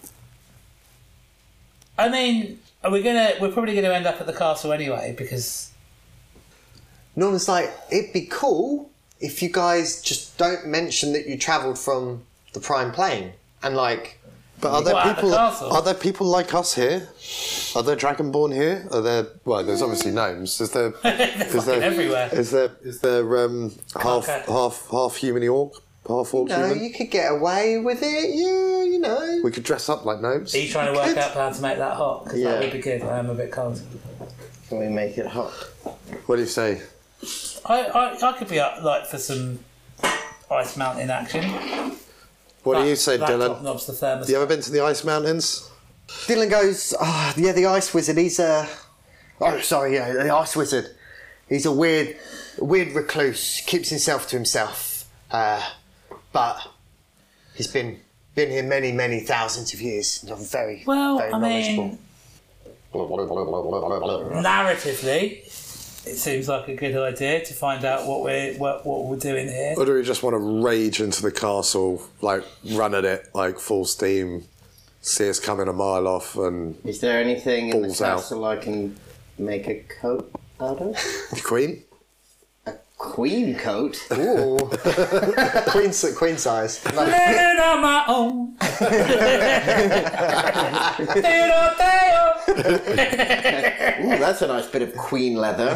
[SPEAKER 2] I mean, are we gonna? We're probably going to end up at the castle anyway because
[SPEAKER 5] Norman's like, it'd be cool if you guys just don't mention that you travelled from the Prime Plane and like.
[SPEAKER 6] But are there
[SPEAKER 2] What, at the
[SPEAKER 6] people?
[SPEAKER 2] castle?
[SPEAKER 6] Are there people like us here? Are there Dragonborn here? Are there? Well, there's obviously gnomes. Is there?
[SPEAKER 2] they're
[SPEAKER 6] is
[SPEAKER 2] fucking everywhere.
[SPEAKER 6] Is there? Is there um, half
[SPEAKER 2] Okay.
[SPEAKER 6] half half human orc, half orc
[SPEAKER 5] No,
[SPEAKER 6] human?
[SPEAKER 5] you could get away with it. Yeah, you know.
[SPEAKER 6] We could dress up like gnomes.
[SPEAKER 2] Are you trying to work
[SPEAKER 5] Good.
[SPEAKER 2] out how to make that hot? 'Cause
[SPEAKER 5] Yeah.
[SPEAKER 2] that would be good. I am a bit cold.
[SPEAKER 4] Can we make it hot?
[SPEAKER 6] What do you say?
[SPEAKER 2] I, I, I could be up like for some ice mountain action.
[SPEAKER 6] What do
[SPEAKER 2] That-
[SPEAKER 6] you say,
[SPEAKER 2] that
[SPEAKER 6] Dylan?
[SPEAKER 2] top knobs the thermos.
[SPEAKER 6] You ever been to the Ice Mountains?
[SPEAKER 5] Dylan goes, oh, yeah, the Ice Wizard, he's a... Oh, sorry, yeah, the Ice Wizard. He's a weird, weird recluse, keeps himself to himself. Uh, but he's been been here many, many thousands of years. I'm very,
[SPEAKER 2] Well,
[SPEAKER 5] very
[SPEAKER 2] I
[SPEAKER 5] knowledgeable.
[SPEAKER 2] mean, narratively, it seems like a good idea to find out what we're what, what we're doing here.
[SPEAKER 6] Or do we just want to rage into the castle, like run at it, like full steam, see us coming a mile off, and
[SPEAKER 4] Is there anything in the
[SPEAKER 6] Balls out.
[SPEAKER 4] castle I can make a coat out of?
[SPEAKER 6] the Queen?
[SPEAKER 4] Queen coat?
[SPEAKER 5] Ooh. queen, si- queen size. Like,
[SPEAKER 2] Living on my own.
[SPEAKER 4] Ooh, that's a nice bit of queen leather.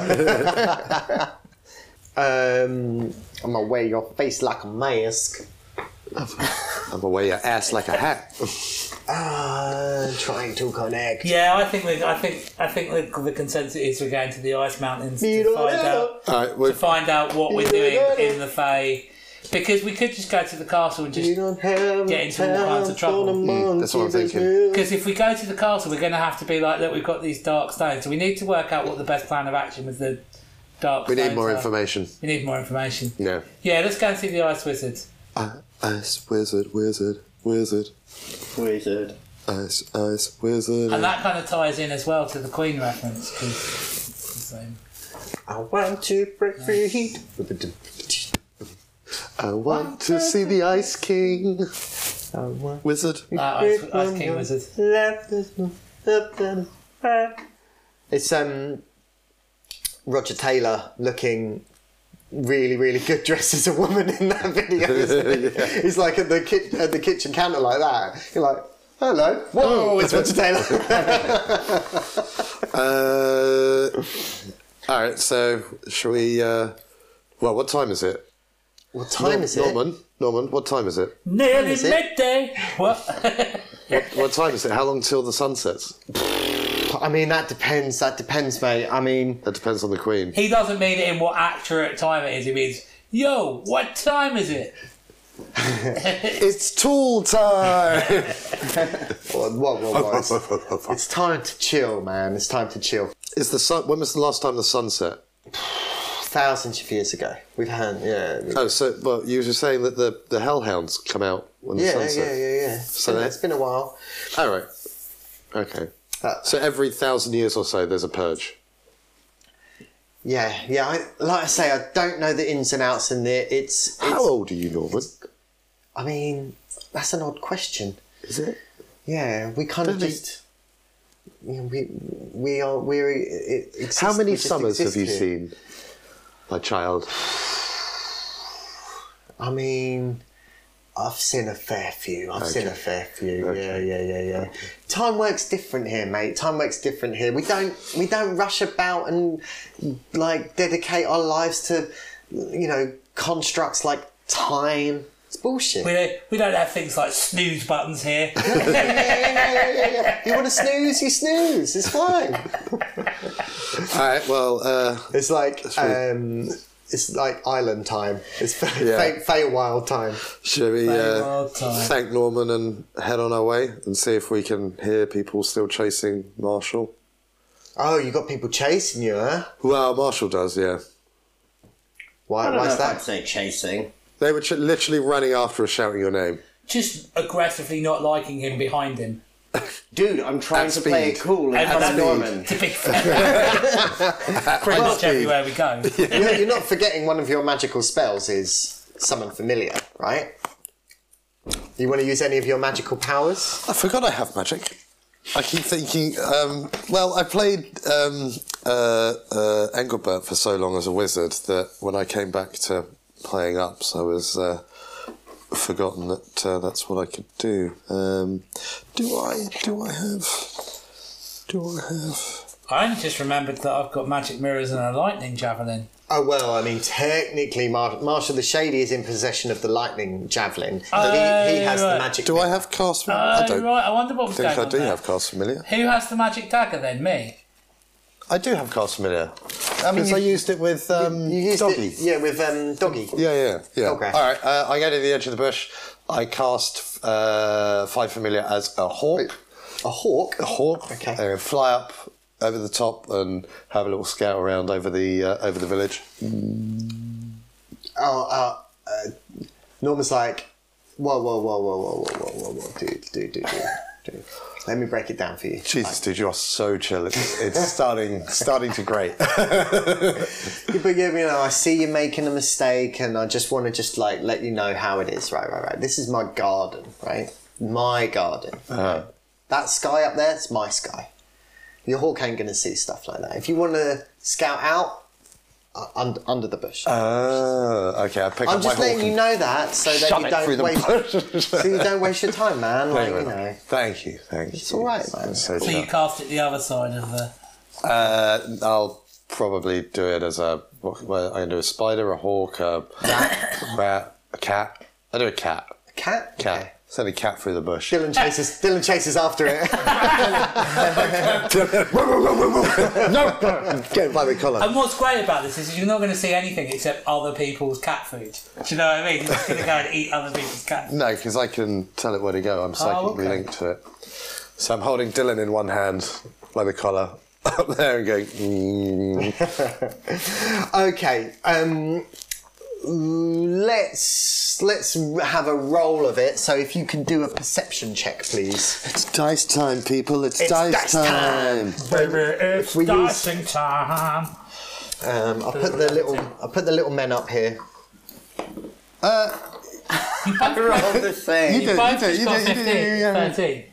[SPEAKER 5] um, I'm gonna wear your face like a mask.
[SPEAKER 6] I'm gonna wear your ass like a hat.
[SPEAKER 5] Uh, trying to connect.
[SPEAKER 2] Yeah, I think we, I think I think the, the consensus is we're going to the Ice Mountains to find out
[SPEAKER 6] All right,
[SPEAKER 2] to
[SPEAKER 6] we've,
[SPEAKER 2] find out what we're doing in the Fae, because we could just go to the castle and just get into all kinds of trouble.
[SPEAKER 6] Mm, that's what I'm thinking.
[SPEAKER 2] Because if we go to the castle, we're going to have to be like, look, we've got these dark stones, so we need to work out what the best plan of action with the dark.
[SPEAKER 6] we need
[SPEAKER 2] stones
[SPEAKER 6] more
[SPEAKER 2] are.
[SPEAKER 6] information.
[SPEAKER 2] We need more information.
[SPEAKER 6] Yeah.
[SPEAKER 2] Yeah, let's go and see the Ice Wizard.
[SPEAKER 6] Uh, ice wizard, wizard, wizard.
[SPEAKER 4] Wizard.
[SPEAKER 6] Ice, ice wizard.
[SPEAKER 2] And that kind of ties in as well to the Queen reference. 'Cause it's the same.
[SPEAKER 5] I want to break free.
[SPEAKER 6] I want to see the Ice King.
[SPEAKER 5] I want
[SPEAKER 6] Wizard.
[SPEAKER 2] Uh, Ice, Ice King Wizard.
[SPEAKER 5] It's um Roger Taylor looking really, really good dressed as a woman in that video. Isn't he?
[SPEAKER 6] Yeah.
[SPEAKER 5] He's like at the ki- at the kitchen counter like that. You're like, hello, whoa, it's Roger Taylor.
[SPEAKER 6] Uh, all right, so shall we? Uh, well, what time is it?
[SPEAKER 5] What time is it?
[SPEAKER 6] Norman, Norman, what time is it?
[SPEAKER 2] Nearly
[SPEAKER 5] is it?
[SPEAKER 2] midday. What?
[SPEAKER 6] What time is it? How long till the sun sets?
[SPEAKER 5] I mean, that depends. That depends, mate. I mean,
[SPEAKER 6] That depends on the Queen.
[SPEAKER 2] He doesn't mean it in what accurate time it is. He means, yo, what time is it?
[SPEAKER 6] It's tool time.
[SPEAKER 5] what, what, what, what? It's, it's time to chill, man. It's time to chill.
[SPEAKER 6] Is the sun? When was the last time the sun set?
[SPEAKER 5] Thousands of years ago, we've had yeah,
[SPEAKER 6] Oh, so well, you were saying that the the hellhounds come out when the
[SPEAKER 5] yeah,
[SPEAKER 6] sun
[SPEAKER 5] yeah,
[SPEAKER 6] sets.
[SPEAKER 5] yeah, yeah. It's
[SPEAKER 6] So
[SPEAKER 5] been,
[SPEAKER 6] they-
[SPEAKER 5] it's been a while.
[SPEAKER 6] All right. Okay.
[SPEAKER 5] Uh,
[SPEAKER 6] So every thousand years or so, there's a purge.
[SPEAKER 5] Yeah, yeah. I, like I say, I don't know the ins and outs in there. It's, it's
[SPEAKER 6] How old are you, Norman?
[SPEAKER 5] I mean, that's an odd question.
[SPEAKER 6] Is it?
[SPEAKER 5] Yeah, we kind of
[SPEAKER 6] Don't
[SPEAKER 5] just. You know, we we are we're. It, exist,
[SPEAKER 6] How many
[SPEAKER 5] we just
[SPEAKER 6] summers have
[SPEAKER 5] exist
[SPEAKER 6] you
[SPEAKER 5] here.
[SPEAKER 6] seen, my child?
[SPEAKER 5] I mean, I've seen a fair few. I've seen a
[SPEAKER 6] Okay.
[SPEAKER 5] fair few.
[SPEAKER 6] Okay.
[SPEAKER 5] Yeah, yeah, yeah, yeah. Time works different here, mate. Time works different here. We don't we don't rush about and like dedicate our lives to, you know, constructs like time. It's bullshit.
[SPEAKER 2] We don't, we don't have things like snooze buttons here.
[SPEAKER 5] yeah, yeah, yeah, yeah, yeah. You want to snooze? You snooze. It's fine.
[SPEAKER 6] All right. Well, uh,
[SPEAKER 5] It's like
[SPEAKER 6] really-
[SPEAKER 5] um, it's like island time. It's Fey-
[SPEAKER 6] Yeah.
[SPEAKER 5] Fey- Feywild time.
[SPEAKER 6] shall we
[SPEAKER 2] Very
[SPEAKER 6] uh,
[SPEAKER 2] well timed.
[SPEAKER 6] thank Norman and head on our way and see if we can hear people still chasing Marshall?
[SPEAKER 5] Oh, you got people chasing you, huh?
[SPEAKER 6] Well, Marshall does, yeah.
[SPEAKER 5] Why?
[SPEAKER 4] I don't
[SPEAKER 5] Why's
[SPEAKER 4] know if
[SPEAKER 5] that?
[SPEAKER 4] I'd say chasing.
[SPEAKER 6] They were ch- literally running after us, shouting your name.
[SPEAKER 2] Just aggressively not liking him behind him.
[SPEAKER 4] Dude, I'm trying
[SPEAKER 6] At
[SPEAKER 4] to play it
[SPEAKER 6] speed.
[SPEAKER 4] cool and
[SPEAKER 2] And
[SPEAKER 4] have
[SPEAKER 2] that's-
[SPEAKER 4] Norman.
[SPEAKER 2] To be fair, pretty much everywhere we go.
[SPEAKER 5] You're, you're not forgetting one of your magical spells is summon familiar, right? You want to use any of your magical powers?
[SPEAKER 6] I forgot I have magic. I keep thinking, um, well, I played um, uh, uh, Engelbert for so long as a wizard that when I came back to playing ups, I was uh, forgotten that uh, that's what I could do. Um, do I? Do I have? Do I have?
[SPEAKER 2] I only just remembered that I've got magic mirrors and a lightning javelin.
[SPEAKER 5] Oh well, I mean, technically, Mar- Marshall the Shady is in possession of the lightning javelin.
[SPEAKER 2] Oh,
[SPEAKER 5] he, he has
[SPEAKER 2] right.
[SPEAKER 5] the magic.
[SPEAKER 6] Do I have cast? I
[SPEAKER 2] Oh,
[SPEAKER 6] don't
[SPEAKER 2] right, I wonder what was
[SPEAKER 6] think
[SPEAKER 2] going
[SPEAKER 6] I
[SPEAKER 2] on
[SPEAKER 6] do
[SPEAKER 2] there.
[SPEAKER 6] have cast familiar.
[SPEAKER 2] Who has the magic dagger then? Me?
[SPEAKER 6] I do have cast familiar. I mean,
[SPEAKER 5] you-
[SPEAKER 6] I used it with um,
[SPEAKER 5] You used
[SPEAKER 6] Doggy.
[SPEAKER 5] it, yeah, with um, Doggy.
[SPEAKER 6] Yeah, yeah, yeah.
[SPEAKER 5] Okay.
[SPEAKER 6] All right, uh, I go to the edge of the bush. I cast uh, five familiar as a hawk.
[SPEAKER 5] A hawk.
[SPEAKER 6] A hawk.
[SPEAKER 5] Okay.
[SPEAKER 6] And fly up over the top and have a little scout around over the uh, over the village.
[SPEAKER 5] Oh, uh, uh, Norman's like, Whoa, whoa, whoa, whoa, whoa, whoa, whoa, whoa, whoa, dude, dude, dude, dude, dude. Let me break it down for you.
[SPEAKER 6] Jesus, dude, you are so chill. It's, it's starting starting to grate.
[SPEAKER 5] But yeah, you know, I see you making a mistake, and I just want to just like let you know how it is. Right, right, right. This is my garden, right? My garden.
[SPEAKER 6] Uh-huh.
[SPEAKER 5] That sky up there, it's my sky. Your hawk ain't gonna see stuff like that. If you want to scout out, uh, under, under the bush.
[SPEAKER 6] Oh, okay. I pick
[SPEAKER 5] I'm
[SPEAKER 6] up
[SPEAKER 5] just
[SPEAKER 6] my
[SPEAKER 5] letting
[SPEAKER 6] hawk
[SPEAKER 5] you know that so that
[SPEAKER 6] shove
[SPEAKER 5] you
[SPEAKER 6] it through
[SPEAKER 5] don't
[SPEAKER 6] the
[SPEAKER 5] waste,
[SPEAKER 6] bush.
[SPEAKER 5] so you don't waste your time, man. Like you know.
[SPEAKER 6] Thank you, thank you.
[SPEAKER 5] It's all right, man.
[SPEAKER 6] So
[SPEAKER 2] So you
[SPEAKER 6] chill.
[SPEAKER 2] cast it the other side of the.
[SPEAKER 6] Uh, I'll probably do it as a. Well, I can do a spider, a hawk, a rat, a cat. I do a cat.
[SPEAKER 5] Cat.
[SPEAKER 6] Cat.
[SPEAKER 5] Okay.
[SPEAKER 6] Send a cat through the bush.
[SPEAKER 5] Dylan chases. Dylan chases after it.
[SPEAKER 6] No, get it by the collar.
[SPEAKER 2] And what's great about this is you're not going to see anything except other people's cat food. Do you know what I mean? You're just going to go and eat other people's cat food.
[SPEAKER 6] No, because I can tell it where to go. I'm psychically
[SPEAKER 2] okay.
[SPEAKER 6] linked to it. So I'm holding Dylan in one hand by the collar, up there and going. Mm.
[SPEAKER 5] Okay. Um, let's let's have a roll of it. So if you can do a perception check, please.
[SPEAKER 6] It's dice time, people. It's,
[SPEAKER 5] It's
[SPEAKER 6] dice,
[SPEAKER 5] dice
[SPEAKER 6] time.
[SPEAKER 2] Baby, it's
[SPEAKER 5] we use-
[SPEAKER 2] dicing time.
[SPEAKER 5] Um, I'll put the little I'll put the little men up here.
[SPEAKER 4] Roll the same.
[SPEAKER 6] You do,
[SPEAKER 2] Both
[SPEAKER 6] you do,
[SPEAKER 2] just
[SPEAKER 6] you
[SPEAKER 2] got
[SPEAKER 6] do, you do,
[SPEAKER 2] fifteen,
[SPEAKER 6] yeah.
[SPEAKER 2] thirteen.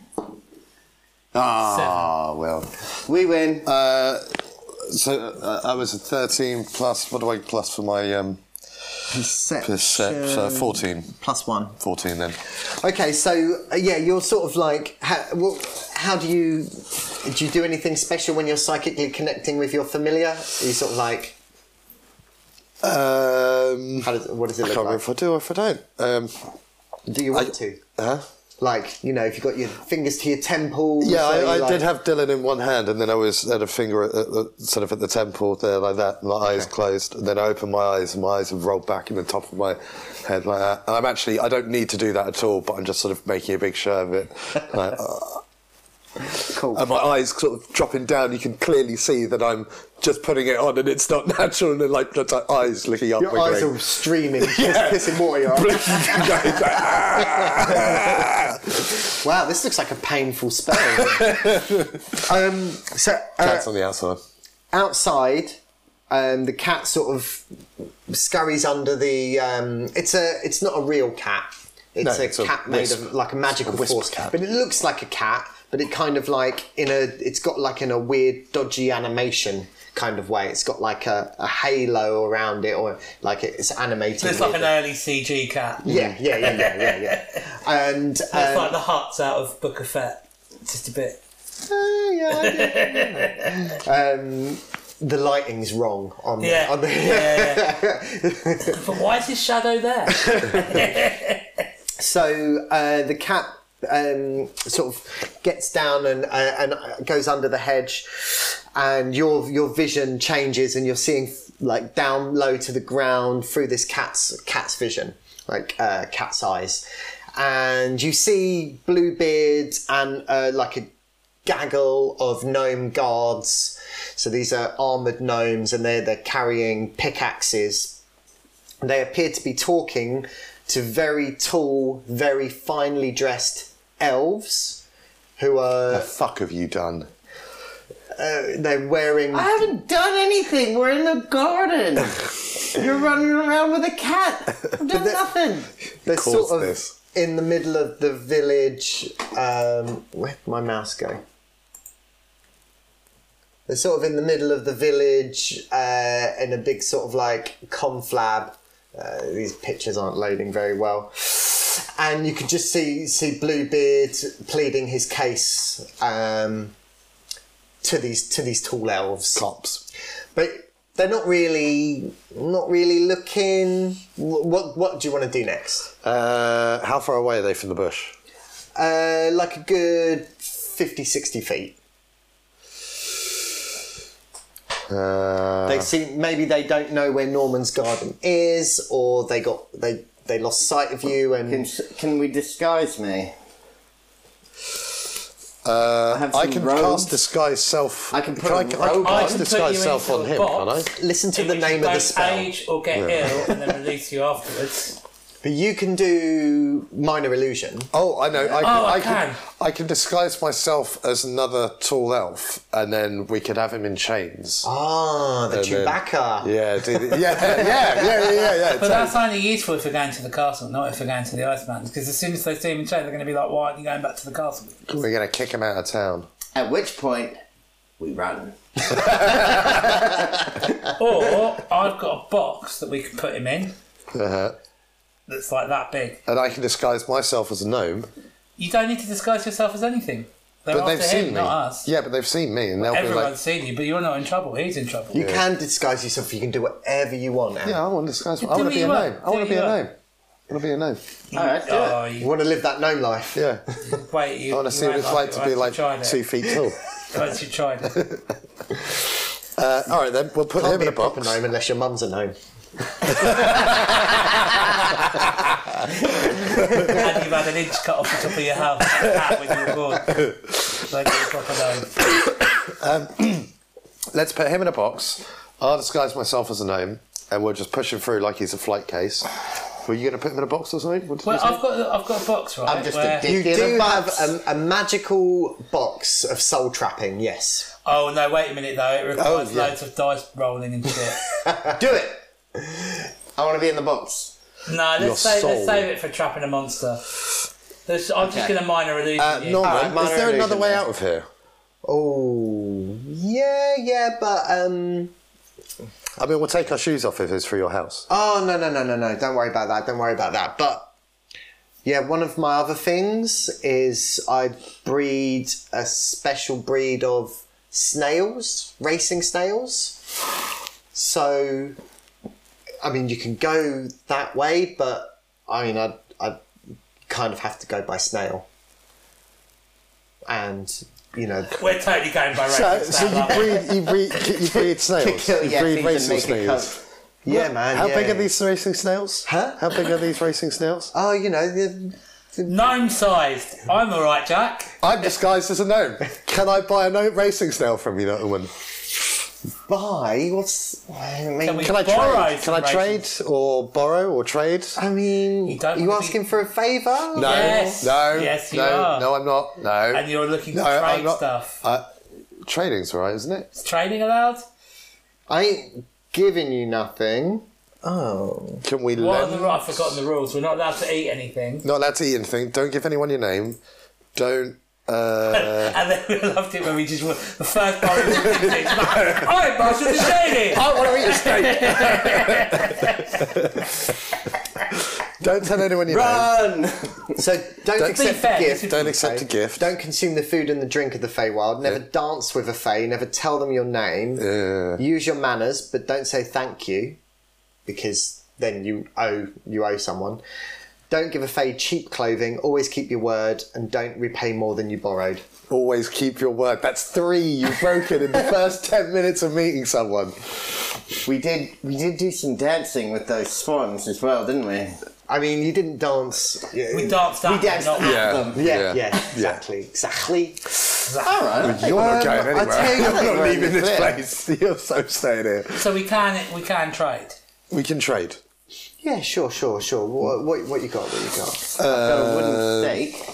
[SPEAKER 6] Ah, well.
[SPEAKER 4] We win.
[SPEAKER 6] Uh, so uh, I was a thirteen plus. What do I plus for my um?
[SPEAKER 5] Perception.
[SPEAKER 6] Percep- so fourteen.
[SPEAKER 5] Plus one.
[SPEAKER 6] fourteen then.
[SPEAKER 5] Okay, so uh, yeah, you're sort of like, how, well, how do you do you do anything special when you're psychically connecting with your familiar? Are you sort of like,
[SPEAKER 6] Um,
[SPEAKER 5] how does what does it
[SPEAKER 6] I
[SPEAKER 5] look
[SPEAKER 6] can't remember
[SPEAKER 5] like?
[SPEAKER 6] if I do or if I don't. Um,
[SPEAKER 5] Do you want
[SPEAKER 6] I-
[SPEAKER 5] to?
[SPEAKER 6] huh?
[SPEAKER 5] Like, you know, if you've got your fingers to your temples.
[SPEAKER 6] Yeah,
[SPEAKER 5] so
[SPEAKER 6] I, I
[SPEAKER 5] you
[SPEAKER 6] did
[SPEAKER 5] like-
[SPEAKER 6] have Dylan in one hand, and then I was had a finger at, at, at- sort of at the temple there, like that, my eyes closed. And then I opened my eyes, and my eyes have rolled back in the top of my head like that. And I'm actually, I don't need to do that at all, but I'm just sort of making a big show of it. Like, uh,
[SPEAKER 5] Cool.
[SPEAKER 6] and my eyes sort of dropping down. You can clearly see that I'm just putting it on, and it's not natural. And then, like, just like eyes looking up.
[SPEAKER 5] Your
[SPEAKER 6] my
[SPEAKER 5] eyes
[SPEAKER 6] grave.
[SPEAKER 5] are streaming,
[SPEAKER 6] Yeah.
[SPEAKER 5] pissing water in your eyes.
[SPEAKER 6] Going like, "Ah!"
[SPEAKER 5] Wow, this looks like a painful spell. um, so uh,
[SPEAKER 6] Cat's on the outside.
[SPEAKER 5] outside, um, the cat sort of scurries under the. Um, it's a. It's not a real cat. It's
[SPEAKER 6] No,
[SPEAKER 5] a
[SPEAKER 6] it's a
[SPEAKER 5] cat made
[SPEAKER 6] wisp.
[SPEAKER 5] of like a magical
[SPEAKER 6] It's a wisp
[SPEAKER 5] force
[SPEAKER 6] cat.
[SPEAKER 5] but it looks like a cat. But it kind of like in a. It's got like in a weird, dodgy animation kind of way. It's got like a, a halo around it, or like it's animated.
[SPEAKER 2] So it's like an
[SPEAKER 5] weirdly.
[SPEAKER 2] early C G cat.
[SPEAKER 5] Yeah, yeah, yeah, yeah, yeah, yeah. And
[SPEAKER 2] It's
[SPEAKER 5] um,
[SPEAKER 2] like the huts out of Book of Fett. Just a bit.
[SPEAKER 5] Uh, yeah, I do. um, the lighting's wrong on
[SPEAKER 2] Yeah.
[SPEAKER 5] the. On the
[SPEAKER 2] yeah, yeah. But why is his shadow there?
[SPEAKER 5] So uh, the cat um, sort of gets down and uh, and goes under the hedge, and your your vision changes, and you're seeing like down low to the ground through this cat's cat's vision, like uh, cat's eyes, and you see Bluebeard and uh, like a gaggle of gnome guards. So these are armoured gnomes, and they're they're carrying pickaxes. They appear to be talking to very tall, very finely dressed elves who are
[SPEAKER 6] The fuck have you done?
[SPEAKER 5] uh, they're wearing.
[SPEAKER 4] I haven't done anything. We're in the garden. You're running around with a cat. I've done
[SPEAKER 5] the-
[SPEAKER 4] nothing.
[SPEAKER 5] They're
[SPEAKER 6] caused
[SPEAKER 5] sort of
[SPEAKER 6] this?
[SPEAKER 5] in the middle of the village. Um, where'd my mouse go? They're sort of in the middle of the village uh, in a big sort of like conflab. Uh, these pictures aren't loading very well, and you can just see see Bluebeard pleading his case um, to these to these tall elves.
[SPEAKER 6] Cops.
[SPEAKER 5] But they're not really not really looking. Wh- What what do you want to do next?
[SPEAKER 6] Uh, how far away are they from the bush?
[SPEAKER 5] Uh, like a good fifty, sixty feet.
[SPEAKER 6] Uh,
[SPEAKER 5] They seem maybe they don't know where Norman's garden is, or they got they they lost sight of you and.
[SPEAKER 4] Can, can we disguise me?
[SPEAKER 6] uh,
[SPEAKER 4] have
[SPEAKER 6] I
[SPEAKER 4] some
[SPEAKER 6] can
[SPEAKER 4] robes.
[SPEAKER 6] cast disguise self.
[SPEAKER 4] I can put
[SPEAKER 6] I,
[SPEAKER 4] a
[SPEAKER 6] I can
[SPEAKER 4] robe
[SPEAKER 2] I
[SPEAKER 6] cast
[SPEAKER 2] can put
[SPEAKER 6] disguise
[SPEAKER 2] you
[SPEAKER 6] self
[SPEAKER 2] into
[SPEAKER 6] on
[SPEAKER 2] a
[SPEAKER 6] him,
[SPEAKER 2] box.
[SPEAKER 6] can I?
[SPEAKER 5] Listen to
[SPEAKER 2] In
[SPEAKER 5] the
[SPEAKER 2] which
[SPEAKER 5] name
[SPEAKER 2] you
[SPEAKER 5] of the
[SPEAKER 2] don't
[SPEAKER 5] spell.
[SPEAKER 2] age or get ill and then release you afterwards.
[SPEAKER 5] But you can do minor illusion.
[SPEAKER 6] Oh, I know. I,
[SPEAKER 2] Oh, I
[SPEAKER 6] I can.
[SPEAKER 2] can.
[SPEAKER 6] I can disguise myself as another tall elf, and then we could have him in chains.
[SPEAKER 5] Ah, the
[SPEAKER 6] And then-
[SPEAKER 5] Chewbacca.
[SPEAKER 6] Yeah, do the, yeah, yeah, yeah, yeah, yeah, yeah.
[SPEAKER 2] But that's only useful if we're going to the castle, not if we're going to the Ice Mountains. Because as soon as they see him in chains, they're going to be like, "Why aren't you going back to the castle?"
[SPEAKER 6] We're going to kick him out of town.
[SPEAKER 4] At which point, we run.
[SPEAKER 2] Or I've got a box that we can put him in
[SPEAKER 6] Uh-huh.
[SPEAKER 2] that's like that big.
[SPEAKER 6] And I can disguise myself as a gnome.
[SPEAKER 2] You don't need to disguise yourself as anything. They're
[SPEAKER 6] But
[SPEAKER 2] after
[SPEAKER 6] they've
[SPEAKER 2] him,
[SPEAKER 6] seen me.
[SPEAKER 2] not us.
[SPEAKER 6] Yeah, but they've seen me, and they'll
[SPEAKER 2] Everyone's
[SPEAKER 6] be like,
[SPEAKER 2] seen you, but you're not in trouble. He's in trouble.
[SPEAKER 5] You can disguise yourself. You can do whatever you want. Now.
[SPEAKER 6] "Yeah, I want to disguise. I
[SPEAKER 2] do
[SPEAKER 6] want to
[SPEAKER 2] what
[SPEAKER 6] be
[SPEAKER 2] you
[SPEAKER 6] a
[SPEAKER 2] want.
[SPEAKER 6] gnome. I
[SPEAKER 2] Do
[SPEAKER 6] want
[SPEAKER 2] what
[SPEAKER 6] to be
[SPEAKER 2] you
[SPEAKER 6] a
[SPEAKER 2] want."
[SPEAKER 6] gnome. I want to be a gnome."
[SPEAKER 4] All right, do
[SPEAKER 2] Oh,
[SPEAKER 4] it.
[SPEAKER 5] You
[SPEAKER 2] you,
[SPEAKER 5] want to live that gnome life.
[SPEAKER 6] Yeah,
[SPEAKER 2] wait, you,
[SPEAKER 6] I want to
[SPEAKER 2] you
[SPEAKER 6] see what
[SPEAKER 2] won't
[SPEAKER 6] it's like
[SPEAKER 2] it
[SPEAKER 6] to be
[SPEAKER 2] once
[SPEAKER 6] like
[SPEAKER 2] you tried
[SPEAKER 6] two
[SPEAKER 2] it.
[SPEAKER 6] feet tall.
[SPEAKER 2] Once you tried it.
[SPEAKER 6] Uh, all right, then we'll put
[SPEAKER 5] Can't
[SPEAKER 6] him
[SPEAKER 5] be
[SPEAKER 6] in
[SPEAKER 5] a
[SPEAKER 6] a
[SPEAKER 5] proper
[SPEAKER 6] box.
[SPEAKER 5] gnome unless your mum's a gnome.
[SPEAKER 2] And you've had an inch cut off the top of your house hat when you were born. Like a proper gnome.
[SPEAKER 6] Let's put him in a box. I'll disguise myself as a gnome, and we'll just push him through like he's a flight case. Were you going to put him in a box or something? What did
[SPEAKER 2] Well,
[SPEAKER 6] you say?
[SPEAKER 2] I've got I've got a box, right?
[SPEAKER 4] I'm just a
[SPEAKER 2] where-
[SPEAKER 4] dick.
[SPEAKER 5] You
[SPEAKER 4] In a
[SPEAKER 5] do have
[SPEAKER 4] box.
[SPEAKER 5] a, a magical box of soul trapping. Yes.
[SPEAKER 2] Oh no! Wait a minute though. It requires
[SPEAKER 6] Oh, yeah.
[SPEAKER 2] loads of dice rolling and shit.
[SPEAKER 5] Do it.
[SPEAKER 4] I want to be in the box.
[SPEAKER 2] No, let's
[SPEAKER 6] Your
[SPEAKER 2] save
[SPEAKER 6] soul.
[SPEAKER 2] let's save it for trapping a monster. There's, I'm just
[SPEAKER 4] Okay.
[SPEAKER 2] going to minor illusion.
[SPEAKER 6] Uh,
[SPEAKER 2] you.
[SPEAKER 6] Norman,
[SPEAKER 5] Alright, minor
[SPEAKER 6] is there another
[SPEAKER 5] illusion
[SPEAKER 6] way
[SPEAKER 5] then.
[SPEAKER 6] out of here?
[SPEAKER 5] Oh, yeah, yeah, but um.
[SPEAKER 6] I mean, we'll take our shoes off if it's for your house.
[SPEAKER 5] Oh no no no no no! Don't worry about that. Don't worry about that. But yeah, one of my other things is I breed a special breed of snails, racing snails. So, I mean, you can go that way, but I mean, I I kind of have to go by snail. And you know,
[SPEAKER 2] We're totally going by
[SPEAKER 6] So,
[SPEAKER 2] racing
[SPEAKER 6] so
[SPEAKER 2] style,
[SPEAKER 6] you
[SPEAKER 2] aren't we?
[SPEAKER 6] breed, you breed, you breed snails.
[SPEAKER 4] Kill
[SPEAKER 6] You
[SPEAKER 4] Yetis
[SPEAKER 6] breed
[SPEAKER 4] and
[SPEAKER 6] racing
[SPEAKER 4] make a
[SPEAKER 6] snails.
[SPEAKER 4] coat.
[SPEAKER 5] yeah, man.
[SPEAKER 6] How
[SPEAKER 5] yeah.
[SPEAKER 6] big are these racing snails?
[SPEAKER 5] Huh?
[SPEAKER 6] How big are these racing snails?
[SPEAKER 5] Oh, you know, the,
[SPEAKER 2] Gnome sized. I'm all right, Jack.
[SPEAKER 6] I'm disguised as a gnome. Can I buy a gnome racing snail from you, Notman?
[SPEAKER 5] buy. What's I mean?
[SPEAKER 2] Can we
[SPEAKER 6] Can I
[SPEAKER 2] borrow
[SPEAKER 6] trade? Can
[SPEAKER 2] some
[SPEAKER 6] I
[SPEAKER 2] racing-
[SPEAKER 6] trade or borrow or trade?
[SPEAKER 5] I mean,
[SPEAKER 2] You don't
[SPEAKER 5] you
[SPEAKER 2] wanna be-
[SPEAKER 5] asking for a favour?
[SPEAKER 6] No,
[SPEAKER 2] Yes.
[SPEAKER 6] no,
[SPEAKER 2] Yes, you
[SPEAKER 6] no,
[SPEAKER 2] are.
[SPEAKER 6] no, I'm not. No,
[SPEAKER 2] And you're looking to
[SPEAKER 6] no, I'm
[SPEAKER 2] trade
[SPEAKER 6] not.
[SPEAKER 2] stuff.
[SPEAKER 6] Uh, trading's all right, isn't it?
[SPEAKER 2] Is trading allowed?
[SPEAKER 5] I ain't giving you nothing. Oh.
[SPEAKER 6] Can we
[SPEAKER 2] What are
[SPEAKER 6] lend?
[SPEAKER 2] the, I've forgotten the rules. We're not allowed to eat anything.
[SPEAKER 6] Not allowed to eat anything. Don't give anyone your name. Don't. Uh,
[SPEAKER 2] And then we loved it when we just were the first part of the thing. I'm Marshall the Shady.
[SPEAKER 6] I want to eat a steak. Don't tell anyone your name.
[SPEAKER 4] Run!
[SPEAKER 5] So don't,
[SPEAKER 6] Don't-
[SPEAKER 5] accept
[SPEAKER 2] Be fair,
[SPEAKER 5] the gift.
[SPEAKER 2] this is-
[SPEAKER 6] Don't accept a gift.
[SPEAKER 5] Don't consume the food and the drink of the Feywild. Never
[SPEAKER 6] Yeah.
[SPEAKER 5] dance with a Fey. Never tell them your name.
[SPEAKER 6] Uh,
[SPEAKER 5] Use your manners, but don't say thank you, because then you owe you owe someone. Don't give a Fey cheap clothing. Always keep your word, and don't repay more than you borrowed.
[SPEAKER 6] always keep your word. That's three you've broken in the first ten minutes of meeting someone.
[SPEAKER 4] We did we did do some dancing with those swans as well, didn't we?
[SPEAKER 5] I mean, you didn't dance.
[SPEAKER 2] We danced at
[SPEAKER 4] We
[SPEAKER 2] them,
[SPEAKER 4] danced
[SPEAKER 2] not
[SPEAKER 4] at
[SPEAKER 6] Yeah.
[SPEAKER 4] them.
[SPEAKER 5] Yeah,
[SPEAKER 6] Yeah.
[SPEAKER 5] yeah, exactly, exactly.
[SPEAKER 4] All right.
[SPEAKER 6] You're not
[SPEAKER 5] Um,
[SPEAKER 6] going
[SPEAKER 5] I
[SPEAKER 6] anywhere.
[SPEAKER 5] tell you
[SPEAKER 6] I'm
[SPEAKER 5] what,
[SPEAKER 6] not
[SPEAKER 4] we're
[SPEAKER 6] leaving this
[SPEAKER 4] clear.
[SPEAKER 6] place. You're so staying here.
[SPEAKER 2] So we can we can trade.
[SPEAKER 6] We can trade.
[SPEAKER 5] Yeah, sure, sure, sure. What, what, what you got? What you got?
[SPEAKER 4] Got a wooden stake.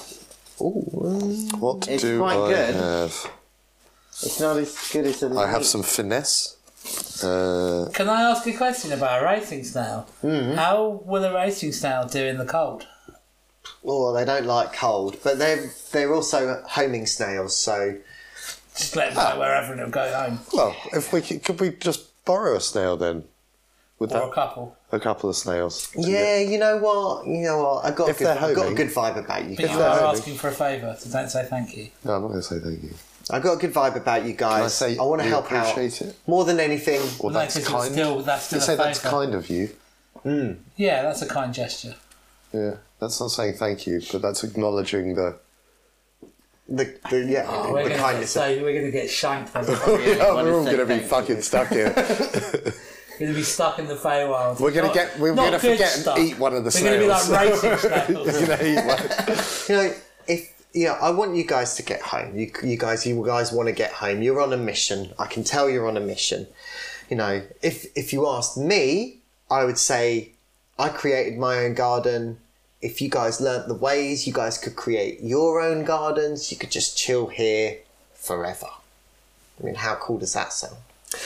[SPEAKER 6] What
[SPEAKER 4] It's
[SPEAKER 6] do
[SPEAKER 4] quite
[SPEAKER 6] I
[SPEAKER 4] good.
[SPEAKER 6] have?
[SPEAKER 4] It's not as good as a
[SPEAKER 6] I have some finesse. Uh,
[SPEAKER 2] Can I ask a question about a racing snail? Mm-hmm. How will a racing snail do in the cold?
[SPEAKER 5] Oh, they don't like cold, but they're they're also homing snails. So
[SPEAKER 2] Just let them go wherever and it'll go home.
[SPEAKER 6] well, if we could, could we just borrow a snail then? Would
[SPEAKER 2] Or a
[SPEAKER 6] that
[SPEAKER 2] couple.
[SPEAKER 6] a couple of snails?
[SPEAKER 5] yeah, you know what? You know what? I got
[SPEAKER 6] If
[SPEAKER 5] a good,
[SPEAKER 6] they're
[SPEAKER 5] I got a
[SPEAKER 6] homing.
[SPEAKER 5] good vibe about you
[SPEAKER 2] But you
[SPEAKER 5] guys.
[SPEAKER 6] they're
[SPEAKER 2] are
[SPEAKER 6] homing.
[SPEAKER 2] asking for a favour, so don't say thank you.
[SPEAKER 6] No, I'm not going to say thank you.
[SPEAKER 5] I got a good vibe about you guys.
[SPEAKER 6] Can I say
[SPEAKER 5] want to
[SPEAKER 6] we
[SPEAKER 5] help out
[SPEAKER 6] appreciate it?
[SPEAKER 5] more than anything.
[SPEAKER 6] Well,
[SPEAKER 2] No,
[SPEAKER 6] that's
[SPEAKER 2] 'cause it's
[SPEAKER 6] kind.
[SPEAKER 2] still- that's still
[SPEAKER 6] you
[SPEAKER 2] a
[SPEAKER 6] say that's
[SPEAKER 2] favour.
[SPEAKER 6] kind of you.
[SPEAKER 2] Yeah, that's a kind gesture.
[SPEAKER 6] Yeah, that's not saying thank you, but that's acknowledging the.
[SPEAKER 5] The, the yeah,
[SPEAKER 2] Oh,
[SPEAKER 5] the,
[SPEAKER 2] we're
[SPEAKER 5] the
[SPEAKER 2] gonna
[SPEAKER 5] kindness.
[SPEAKER 2] Get,
[SPEAKER 5] of-
[SPEAKER 2] so we're going to get shanked. We're
[SPEAKER 6] Oh,
[SPEAKER 4] wanna
[SPEAKER 6] we're all
[SPEAKER 4] say
[SPEAKER 6] going to be
[SPEAKER 4] thank
[SPEAKER 6] fucking stuck here.
[SPEAKER 2] going to be stuck in the Feywild.
[SPEAKER 6] We're going to
[SPEAKER 2] Not-
[SPEAKER 6] get. We're
[SPEAKER 2] not
[SPEAKER 6] going to
[SPEAKER 2] good
[SPEAKER 6] forget
[SPEAKER 2] stuff.
[SPEAKER 6] and eat one of the
[SPEAKER 2] We're going to be
[SPEAKER 6] snails.
[SPEAKER 2] like racing snails.
[SPEAKER 6] We're going to eat one.
[SPEAKER 5] You know, if yeah, I want you guys to get home. You, you guys, you guys want to get home. You're on a mission. I can tell you're on a mission. You know, if if you asked me, I would say I created my own garden. If you guys learnt the ways, you guys could create your own gardens. You could just chill here forever. I mean, how cool does that sound?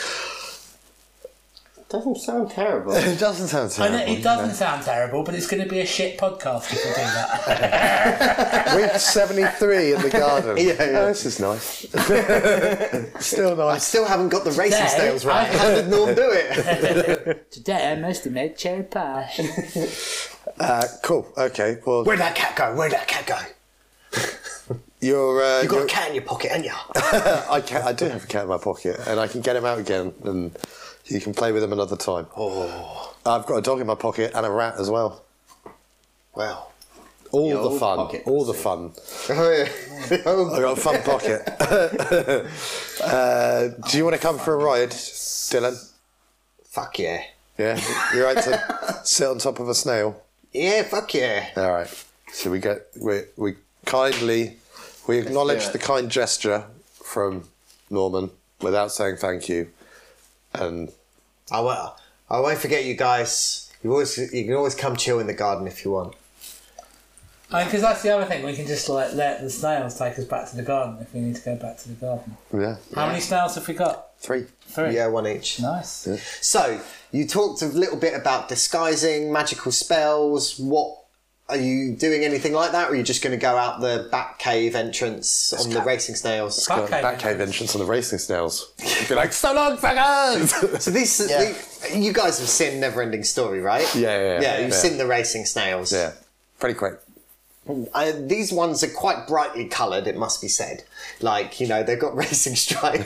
[SPEAKER 4] Doesn't sound terrible.
[SPEAKER 6] It doesn't sound
[SPEAKER 2] I know,
[SPEAKER 6] terrible.
[SPEAKER 2] it doesn't sound terrible, but it's going to be a shit podcast if we do that.
[SPEAKER 6] Week seventy-three in the garden.
[SPEAKER 5] Yeah, yeah.
[SPEAKER 6] Oh, this is nice. Still
[SPEAKER 5] I
[SPEAKER 6] nice.
[SPEAKER 5] still haven't got the racing
[SPEAKER 2] Today,
[SPEAKER 5] snails right.
[SPEAKER 2] I-
[SPEAKER 5] How did Norm do it?
[SPEAKER 2] Today I mostly made cherry pie.
[SPEAKER 6] Uh, cool. Okay. Well,
[SPEAKER 5] Where'd that cat go? Where'd that cat go?
[SPEAKER 6] you're. Uh,
[SPEAKER 5] You got
[SPEAKER 6] you're
[SPEAKER 5] a cat in your pocket, haven't you?
[SPEAKER 6] I can. I do have a cat in my pocket, and I can get him out again, and you can play with him another time.
[SPEAKER 5] Oh,
[SPEAKER 6] I've got a dog in my pocket and a rat as well.
[SPEAKER 5] well.
[SPEAKER 6] All
[SPEAKER 4] The
[SPEAKER 6] the
[SPEAKER 4] old
[SPEAKER 6] fun.
[SPEAKER 4] pocket.
[SPEAKER 6] All the fun.
[SPEAKER 5] Oh, yeah. Oh,
[SPEAKER 6] I got a fun pocket. uh, do you want to come for a ride, Dylan?
[SPEAKER 5] fuck yeah.
[SPEAKER 6] Yeah, you're right to sit on top of a snail.
[SPEAKER 5] Yeah, fuck yeah.
[SPEAKER 6] All right. So we get we we kindly we acknowledge
[SPEAKER 4] it.
[SPEAKER 6] the kind gesture from Norman without saying thank you, and
[SPEAKER 5] I won't, I won't forget you guys. You always, you can always come chill in the garden if you want.
[SPEAKER 2] Because that's the other thing, we can just like let the snails take us back to the garden if we need to go back to the garden.
[SPEAKER 6] yeah,
[SPEAKER 2] How many snails have we got?
[SPEAKER 6] three.
[SPEAKER 2] Three.
[SPEAKER 5] Yeah, one each.
[SPEAKER 2] Nice.
[SPEAKER 5] So, you talked a little bit about disguising, magical spells. What are you doing? Anything like that, or are you just going to go out the back cave entrance on the racing snails?
[SPEAKER 2] Back
[SPEAKER 6] Got a
[SPEAKER 2] cave
[SPEAKER 6] back cave entrance on the racing snails. Be like, so long, fuckers!
[SPEAKER 5] So these,
[SPEAKER 4] Yeah.
[SPEAKER 5] the- you guys have seen Neverending Story, right?
[SPEAKER 6] Yeah, yeah, yeah.
[SPEAKER 5] Yeah, you've
[SPEAKER 6] Yeah.
[SPEAKER 5] seen the racing snails.
[SPEAKER 6] Yeah, pretty quick.
[SPEAKER 5] Uh, these ones are quite brightly coloured, it must be said. Like, you know, they've got racing stripes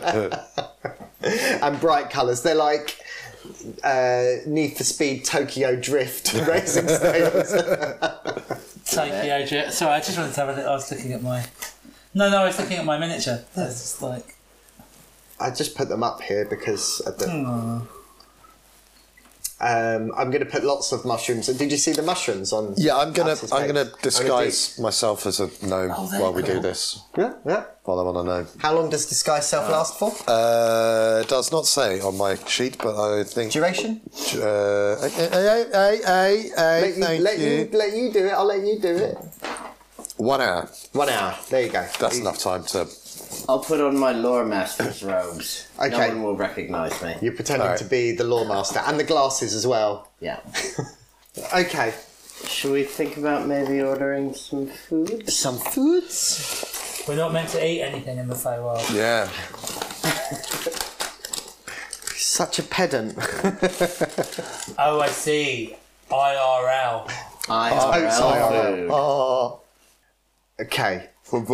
[SPEAKER 5] and bright colours. They're like uh, Need for Speed Tokyo Drift racing snails.
[SPEAKER 2] Tokyo Drift. Sorry, I just wanted to have a look. I was looking at my. No, no, I was looking at my miniature. That's just like.
[SPEAKER 5] I just put them up here because of the,
[SPEAKER 2] Aww.
[SPEAKER 5] um, I'm going to put lots of mushrooms. Did you see the mushrooms on?
[SPEAKER 6] Yeah, I'm gonna
[SPEAKER 5] Alex's
[SPEAKER 6] I'm
[SPEAKER 5] page?
[SPEAKER 6] gonna disguise myself as a gnome
[SPEAKER 2] Oh, they're
[SPEAKER 6] while we do
[SPEAKER 2] cool.
[SPEAKER 6] this.
[SPEAKER 5] Yeah, yeah.
[SPEAKER 6] While I'm on a gnome.
[SPEAKER 5] How long does disguise self last for?
[SPEAKER 6] Uh, it does not say on my sheet, but I think.
[SPEAKER 5] Duration?
[SPEAKER 6] Uh, hey, hey, hey, hey, hey,
[SPEAKER 5] Let, you,
[SPEAKER 6] thank
[SPEAKER 5] let
[SPEAKER 6] you.
[SPEAKER 5] you let you do it. I'll let you do it.
[SPEAKER 6] One hour.
[SPEAKER 5] One hour. There you go.
[SPEAKER 6] That's
[SPEAKER 5] You-
[SPEAKER 6] enough time to.
[SPEAKER 4] I'll put on my lore master's robes.
[SPEAKER 5] Okay.
[SPEAKER 4] No one will recognise me.
[SPEAKER 5] You're pretending
[SPEAKER 6] Alright.
[SPEAKER 5] to be the law master and the glasses as well.
[SPEAKER 4] Yeah.
[SPEAKER 5] Okay.
[SPEAKER 4] Should we think about maybe ordering some food?
[SPEAKER 5] Some foods.
[SPEAKER 2] We're not meant to eat anything in the Feywild.
[SPEAKER 6] Yeah.
[SPEAKER 5] Such a pedant.
[SPEAKER 2] Oh, I see. I R L.
[SPEAKER 4] I
[SPEAKER 5] Oh,
[SPEAKER 4] R L
[SPEAKER 5] sorry.
[SPEAKER 4] food.
[SPEAKER 6] Oh.
[SPEAKER 5] Okay.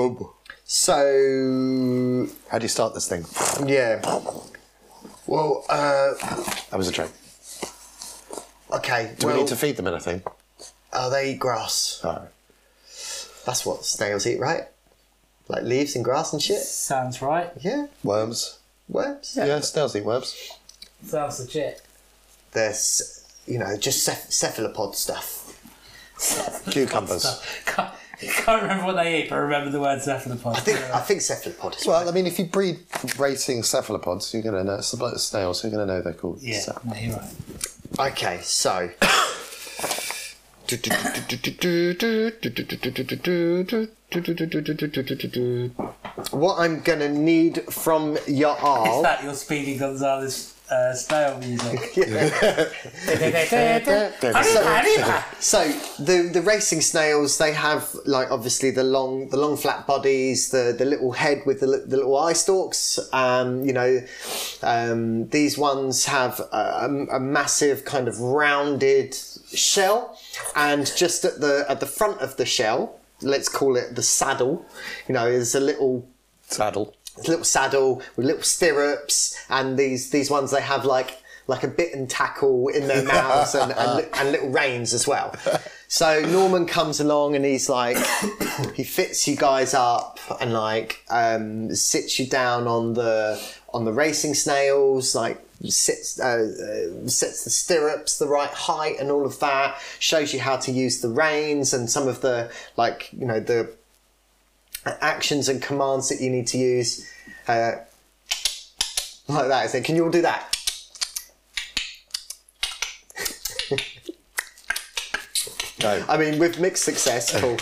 [SPEAKER 5] So
[SPEAKER 6] How do you start this thing?
[SPEAKER 5] yeah. Well, uh,
[SPEAKER 6] That was a joke.
[SPEAKER 5] okay.
[SPEAKER 6] Do
[SPEAKER 5] well,
[SPEAKER 6] we need to feed them anything?
[SPEAKER 5] oh, they eat grass.
[SPEAKER 6] Oh.
[SPEAKER 5] That's what snails eat, right? Like leaves and grass and shit.
[SPEAKER 2] Sounds right.
[SPEAKER 5] Yeah.
[SPEAKER 6] Worms.
[SPEAKER 5] Worms.
[SPEAKER 6] Yeah, snails eat worms.
[SPEAKER 2] Sounds legit.
[SPEAKER 5] There's, you know, just ceph- cephalopod stuff.
[SPEAKER 6] Cucumbers.
[SPEAKER 2] Can't, can't remember what they eat, but remember the word cephalopod.
[SPEAKER 5] I think I think cephalopod is.
[SPEAKER 6] Well, I mean, if you breed racing cephalopods, you're going to know. It's like snails, you're going to know they're called.
[SPEAKER 2] Yeah,
[SPEAKER 6] ceph-
[SPEAKER 2] no, you're right.
[SPEAKER 5] Okay, so. What I'm gonna need from your
[SPEAKER 2] Is
[SPEAKER 5] all.
[SPEAKER 2] that your Speedy Gonzales uh, snail music?
[SPEAKER 5] So the the racing snails, they have like obviously the long the long flat bodies, the the little head with the, li- the little eye stalks. Um, you know, um, these ones have a, a massive kind of rounded shell, and just at the at the front of the shell, let's call it the saddle. You know, is a little.
[SPEAKER 6] Saddle.
[SPEAKER 5] It's a little saddle with little stirrups, and these these ones they have like like a bit and tackle in their mouths and, and, li- and little reins as well. So Norman comes along and he's like, he fits you guys up and like um, sits you down on the on the racing snails, like sits uh, uh, sets the stirrups the right height and all of that. Shows you how to use the reins and some of the like you know the actions and commands that you need to use, uh, like that. So can you all do that?
[SPEAKER 6] No.
[SPEAKER 5] I mean, with mixed success, cool.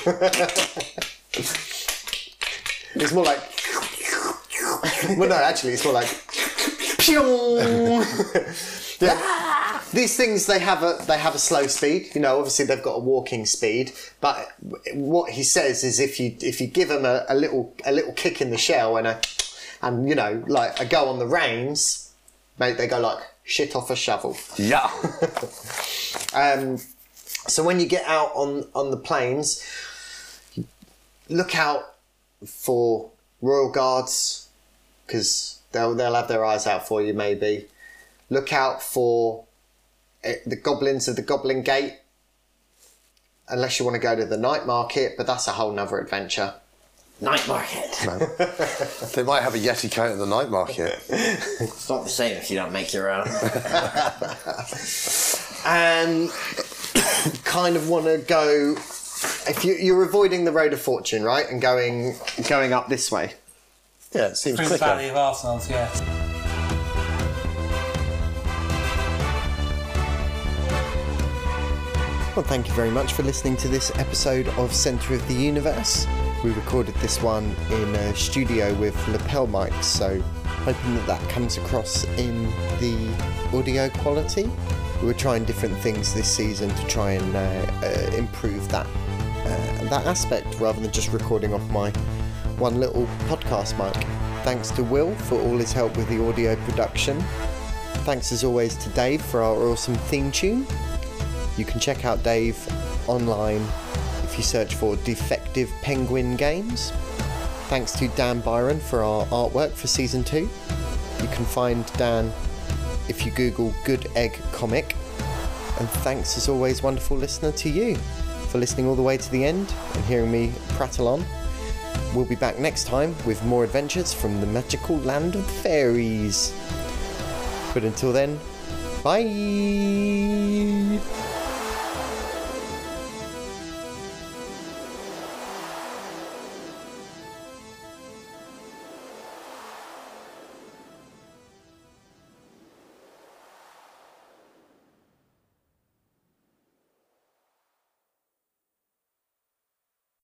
[SPEAKER 5] It's more like. Well, no, actually, it's more like. Yeah. These things they have a they have a slow speed. You know, obviously they've got a walking speed. But what he says is, if you if you give them a, a little a little kick in the shell and a and you know like a go on the reins, mate, they go like shit off a shovel.
[SPEAKER 6] Yeah.
[SPEAKER 5] Um, so when you get out on, on the plains, look out for royal guards, because they'll they'll have their eyes out for you. Maybe look out for uh, the goblins of the Goblin Gate, unless you want to go to the night market, but that's a whole nother adventure.
[SPEAKER 4] Night market.
[SPEAKER 6] No. They might have a Yeti coat at the night market.
[SPEAKER 4] It's not the same if you don't make your own.
[SPEAKER 5] And kind of want to go. If you, you're avoiding the road of fortune, right, and going going up this way.
[SPEAKER 6] Yeah, it seems
[SPEAKER 2] Through the
[SPEAKER 6] quicker.
[SPEAKER 2] Valley of Arsenals, yeah.
[SPEAKER 1] Well, thank you very much for listening to this episode of Centre of the Universe. We recorded this one in a studio with lapel mics, so hoping that that comes across in the audio quality. We were trying different things this season to try and uh, uh, improve that uh, that aspect, rather than just recording off my one little podcast mic. Thanks to Will for all his help with the audio production. Thanks as always to Dave for our awesome theme tune. You can check out Dave online if you search for Defective Penguin Games. Thanks to Dan Byron for our artwork for season two. You can find Dan if you Google Good Egg Comic. And thanks as always, wonderful listener, to you for listening all the way to the end and hearing me prattle on. We'll be back next time with more adventures from the magical land of the fairies. But until then, bye!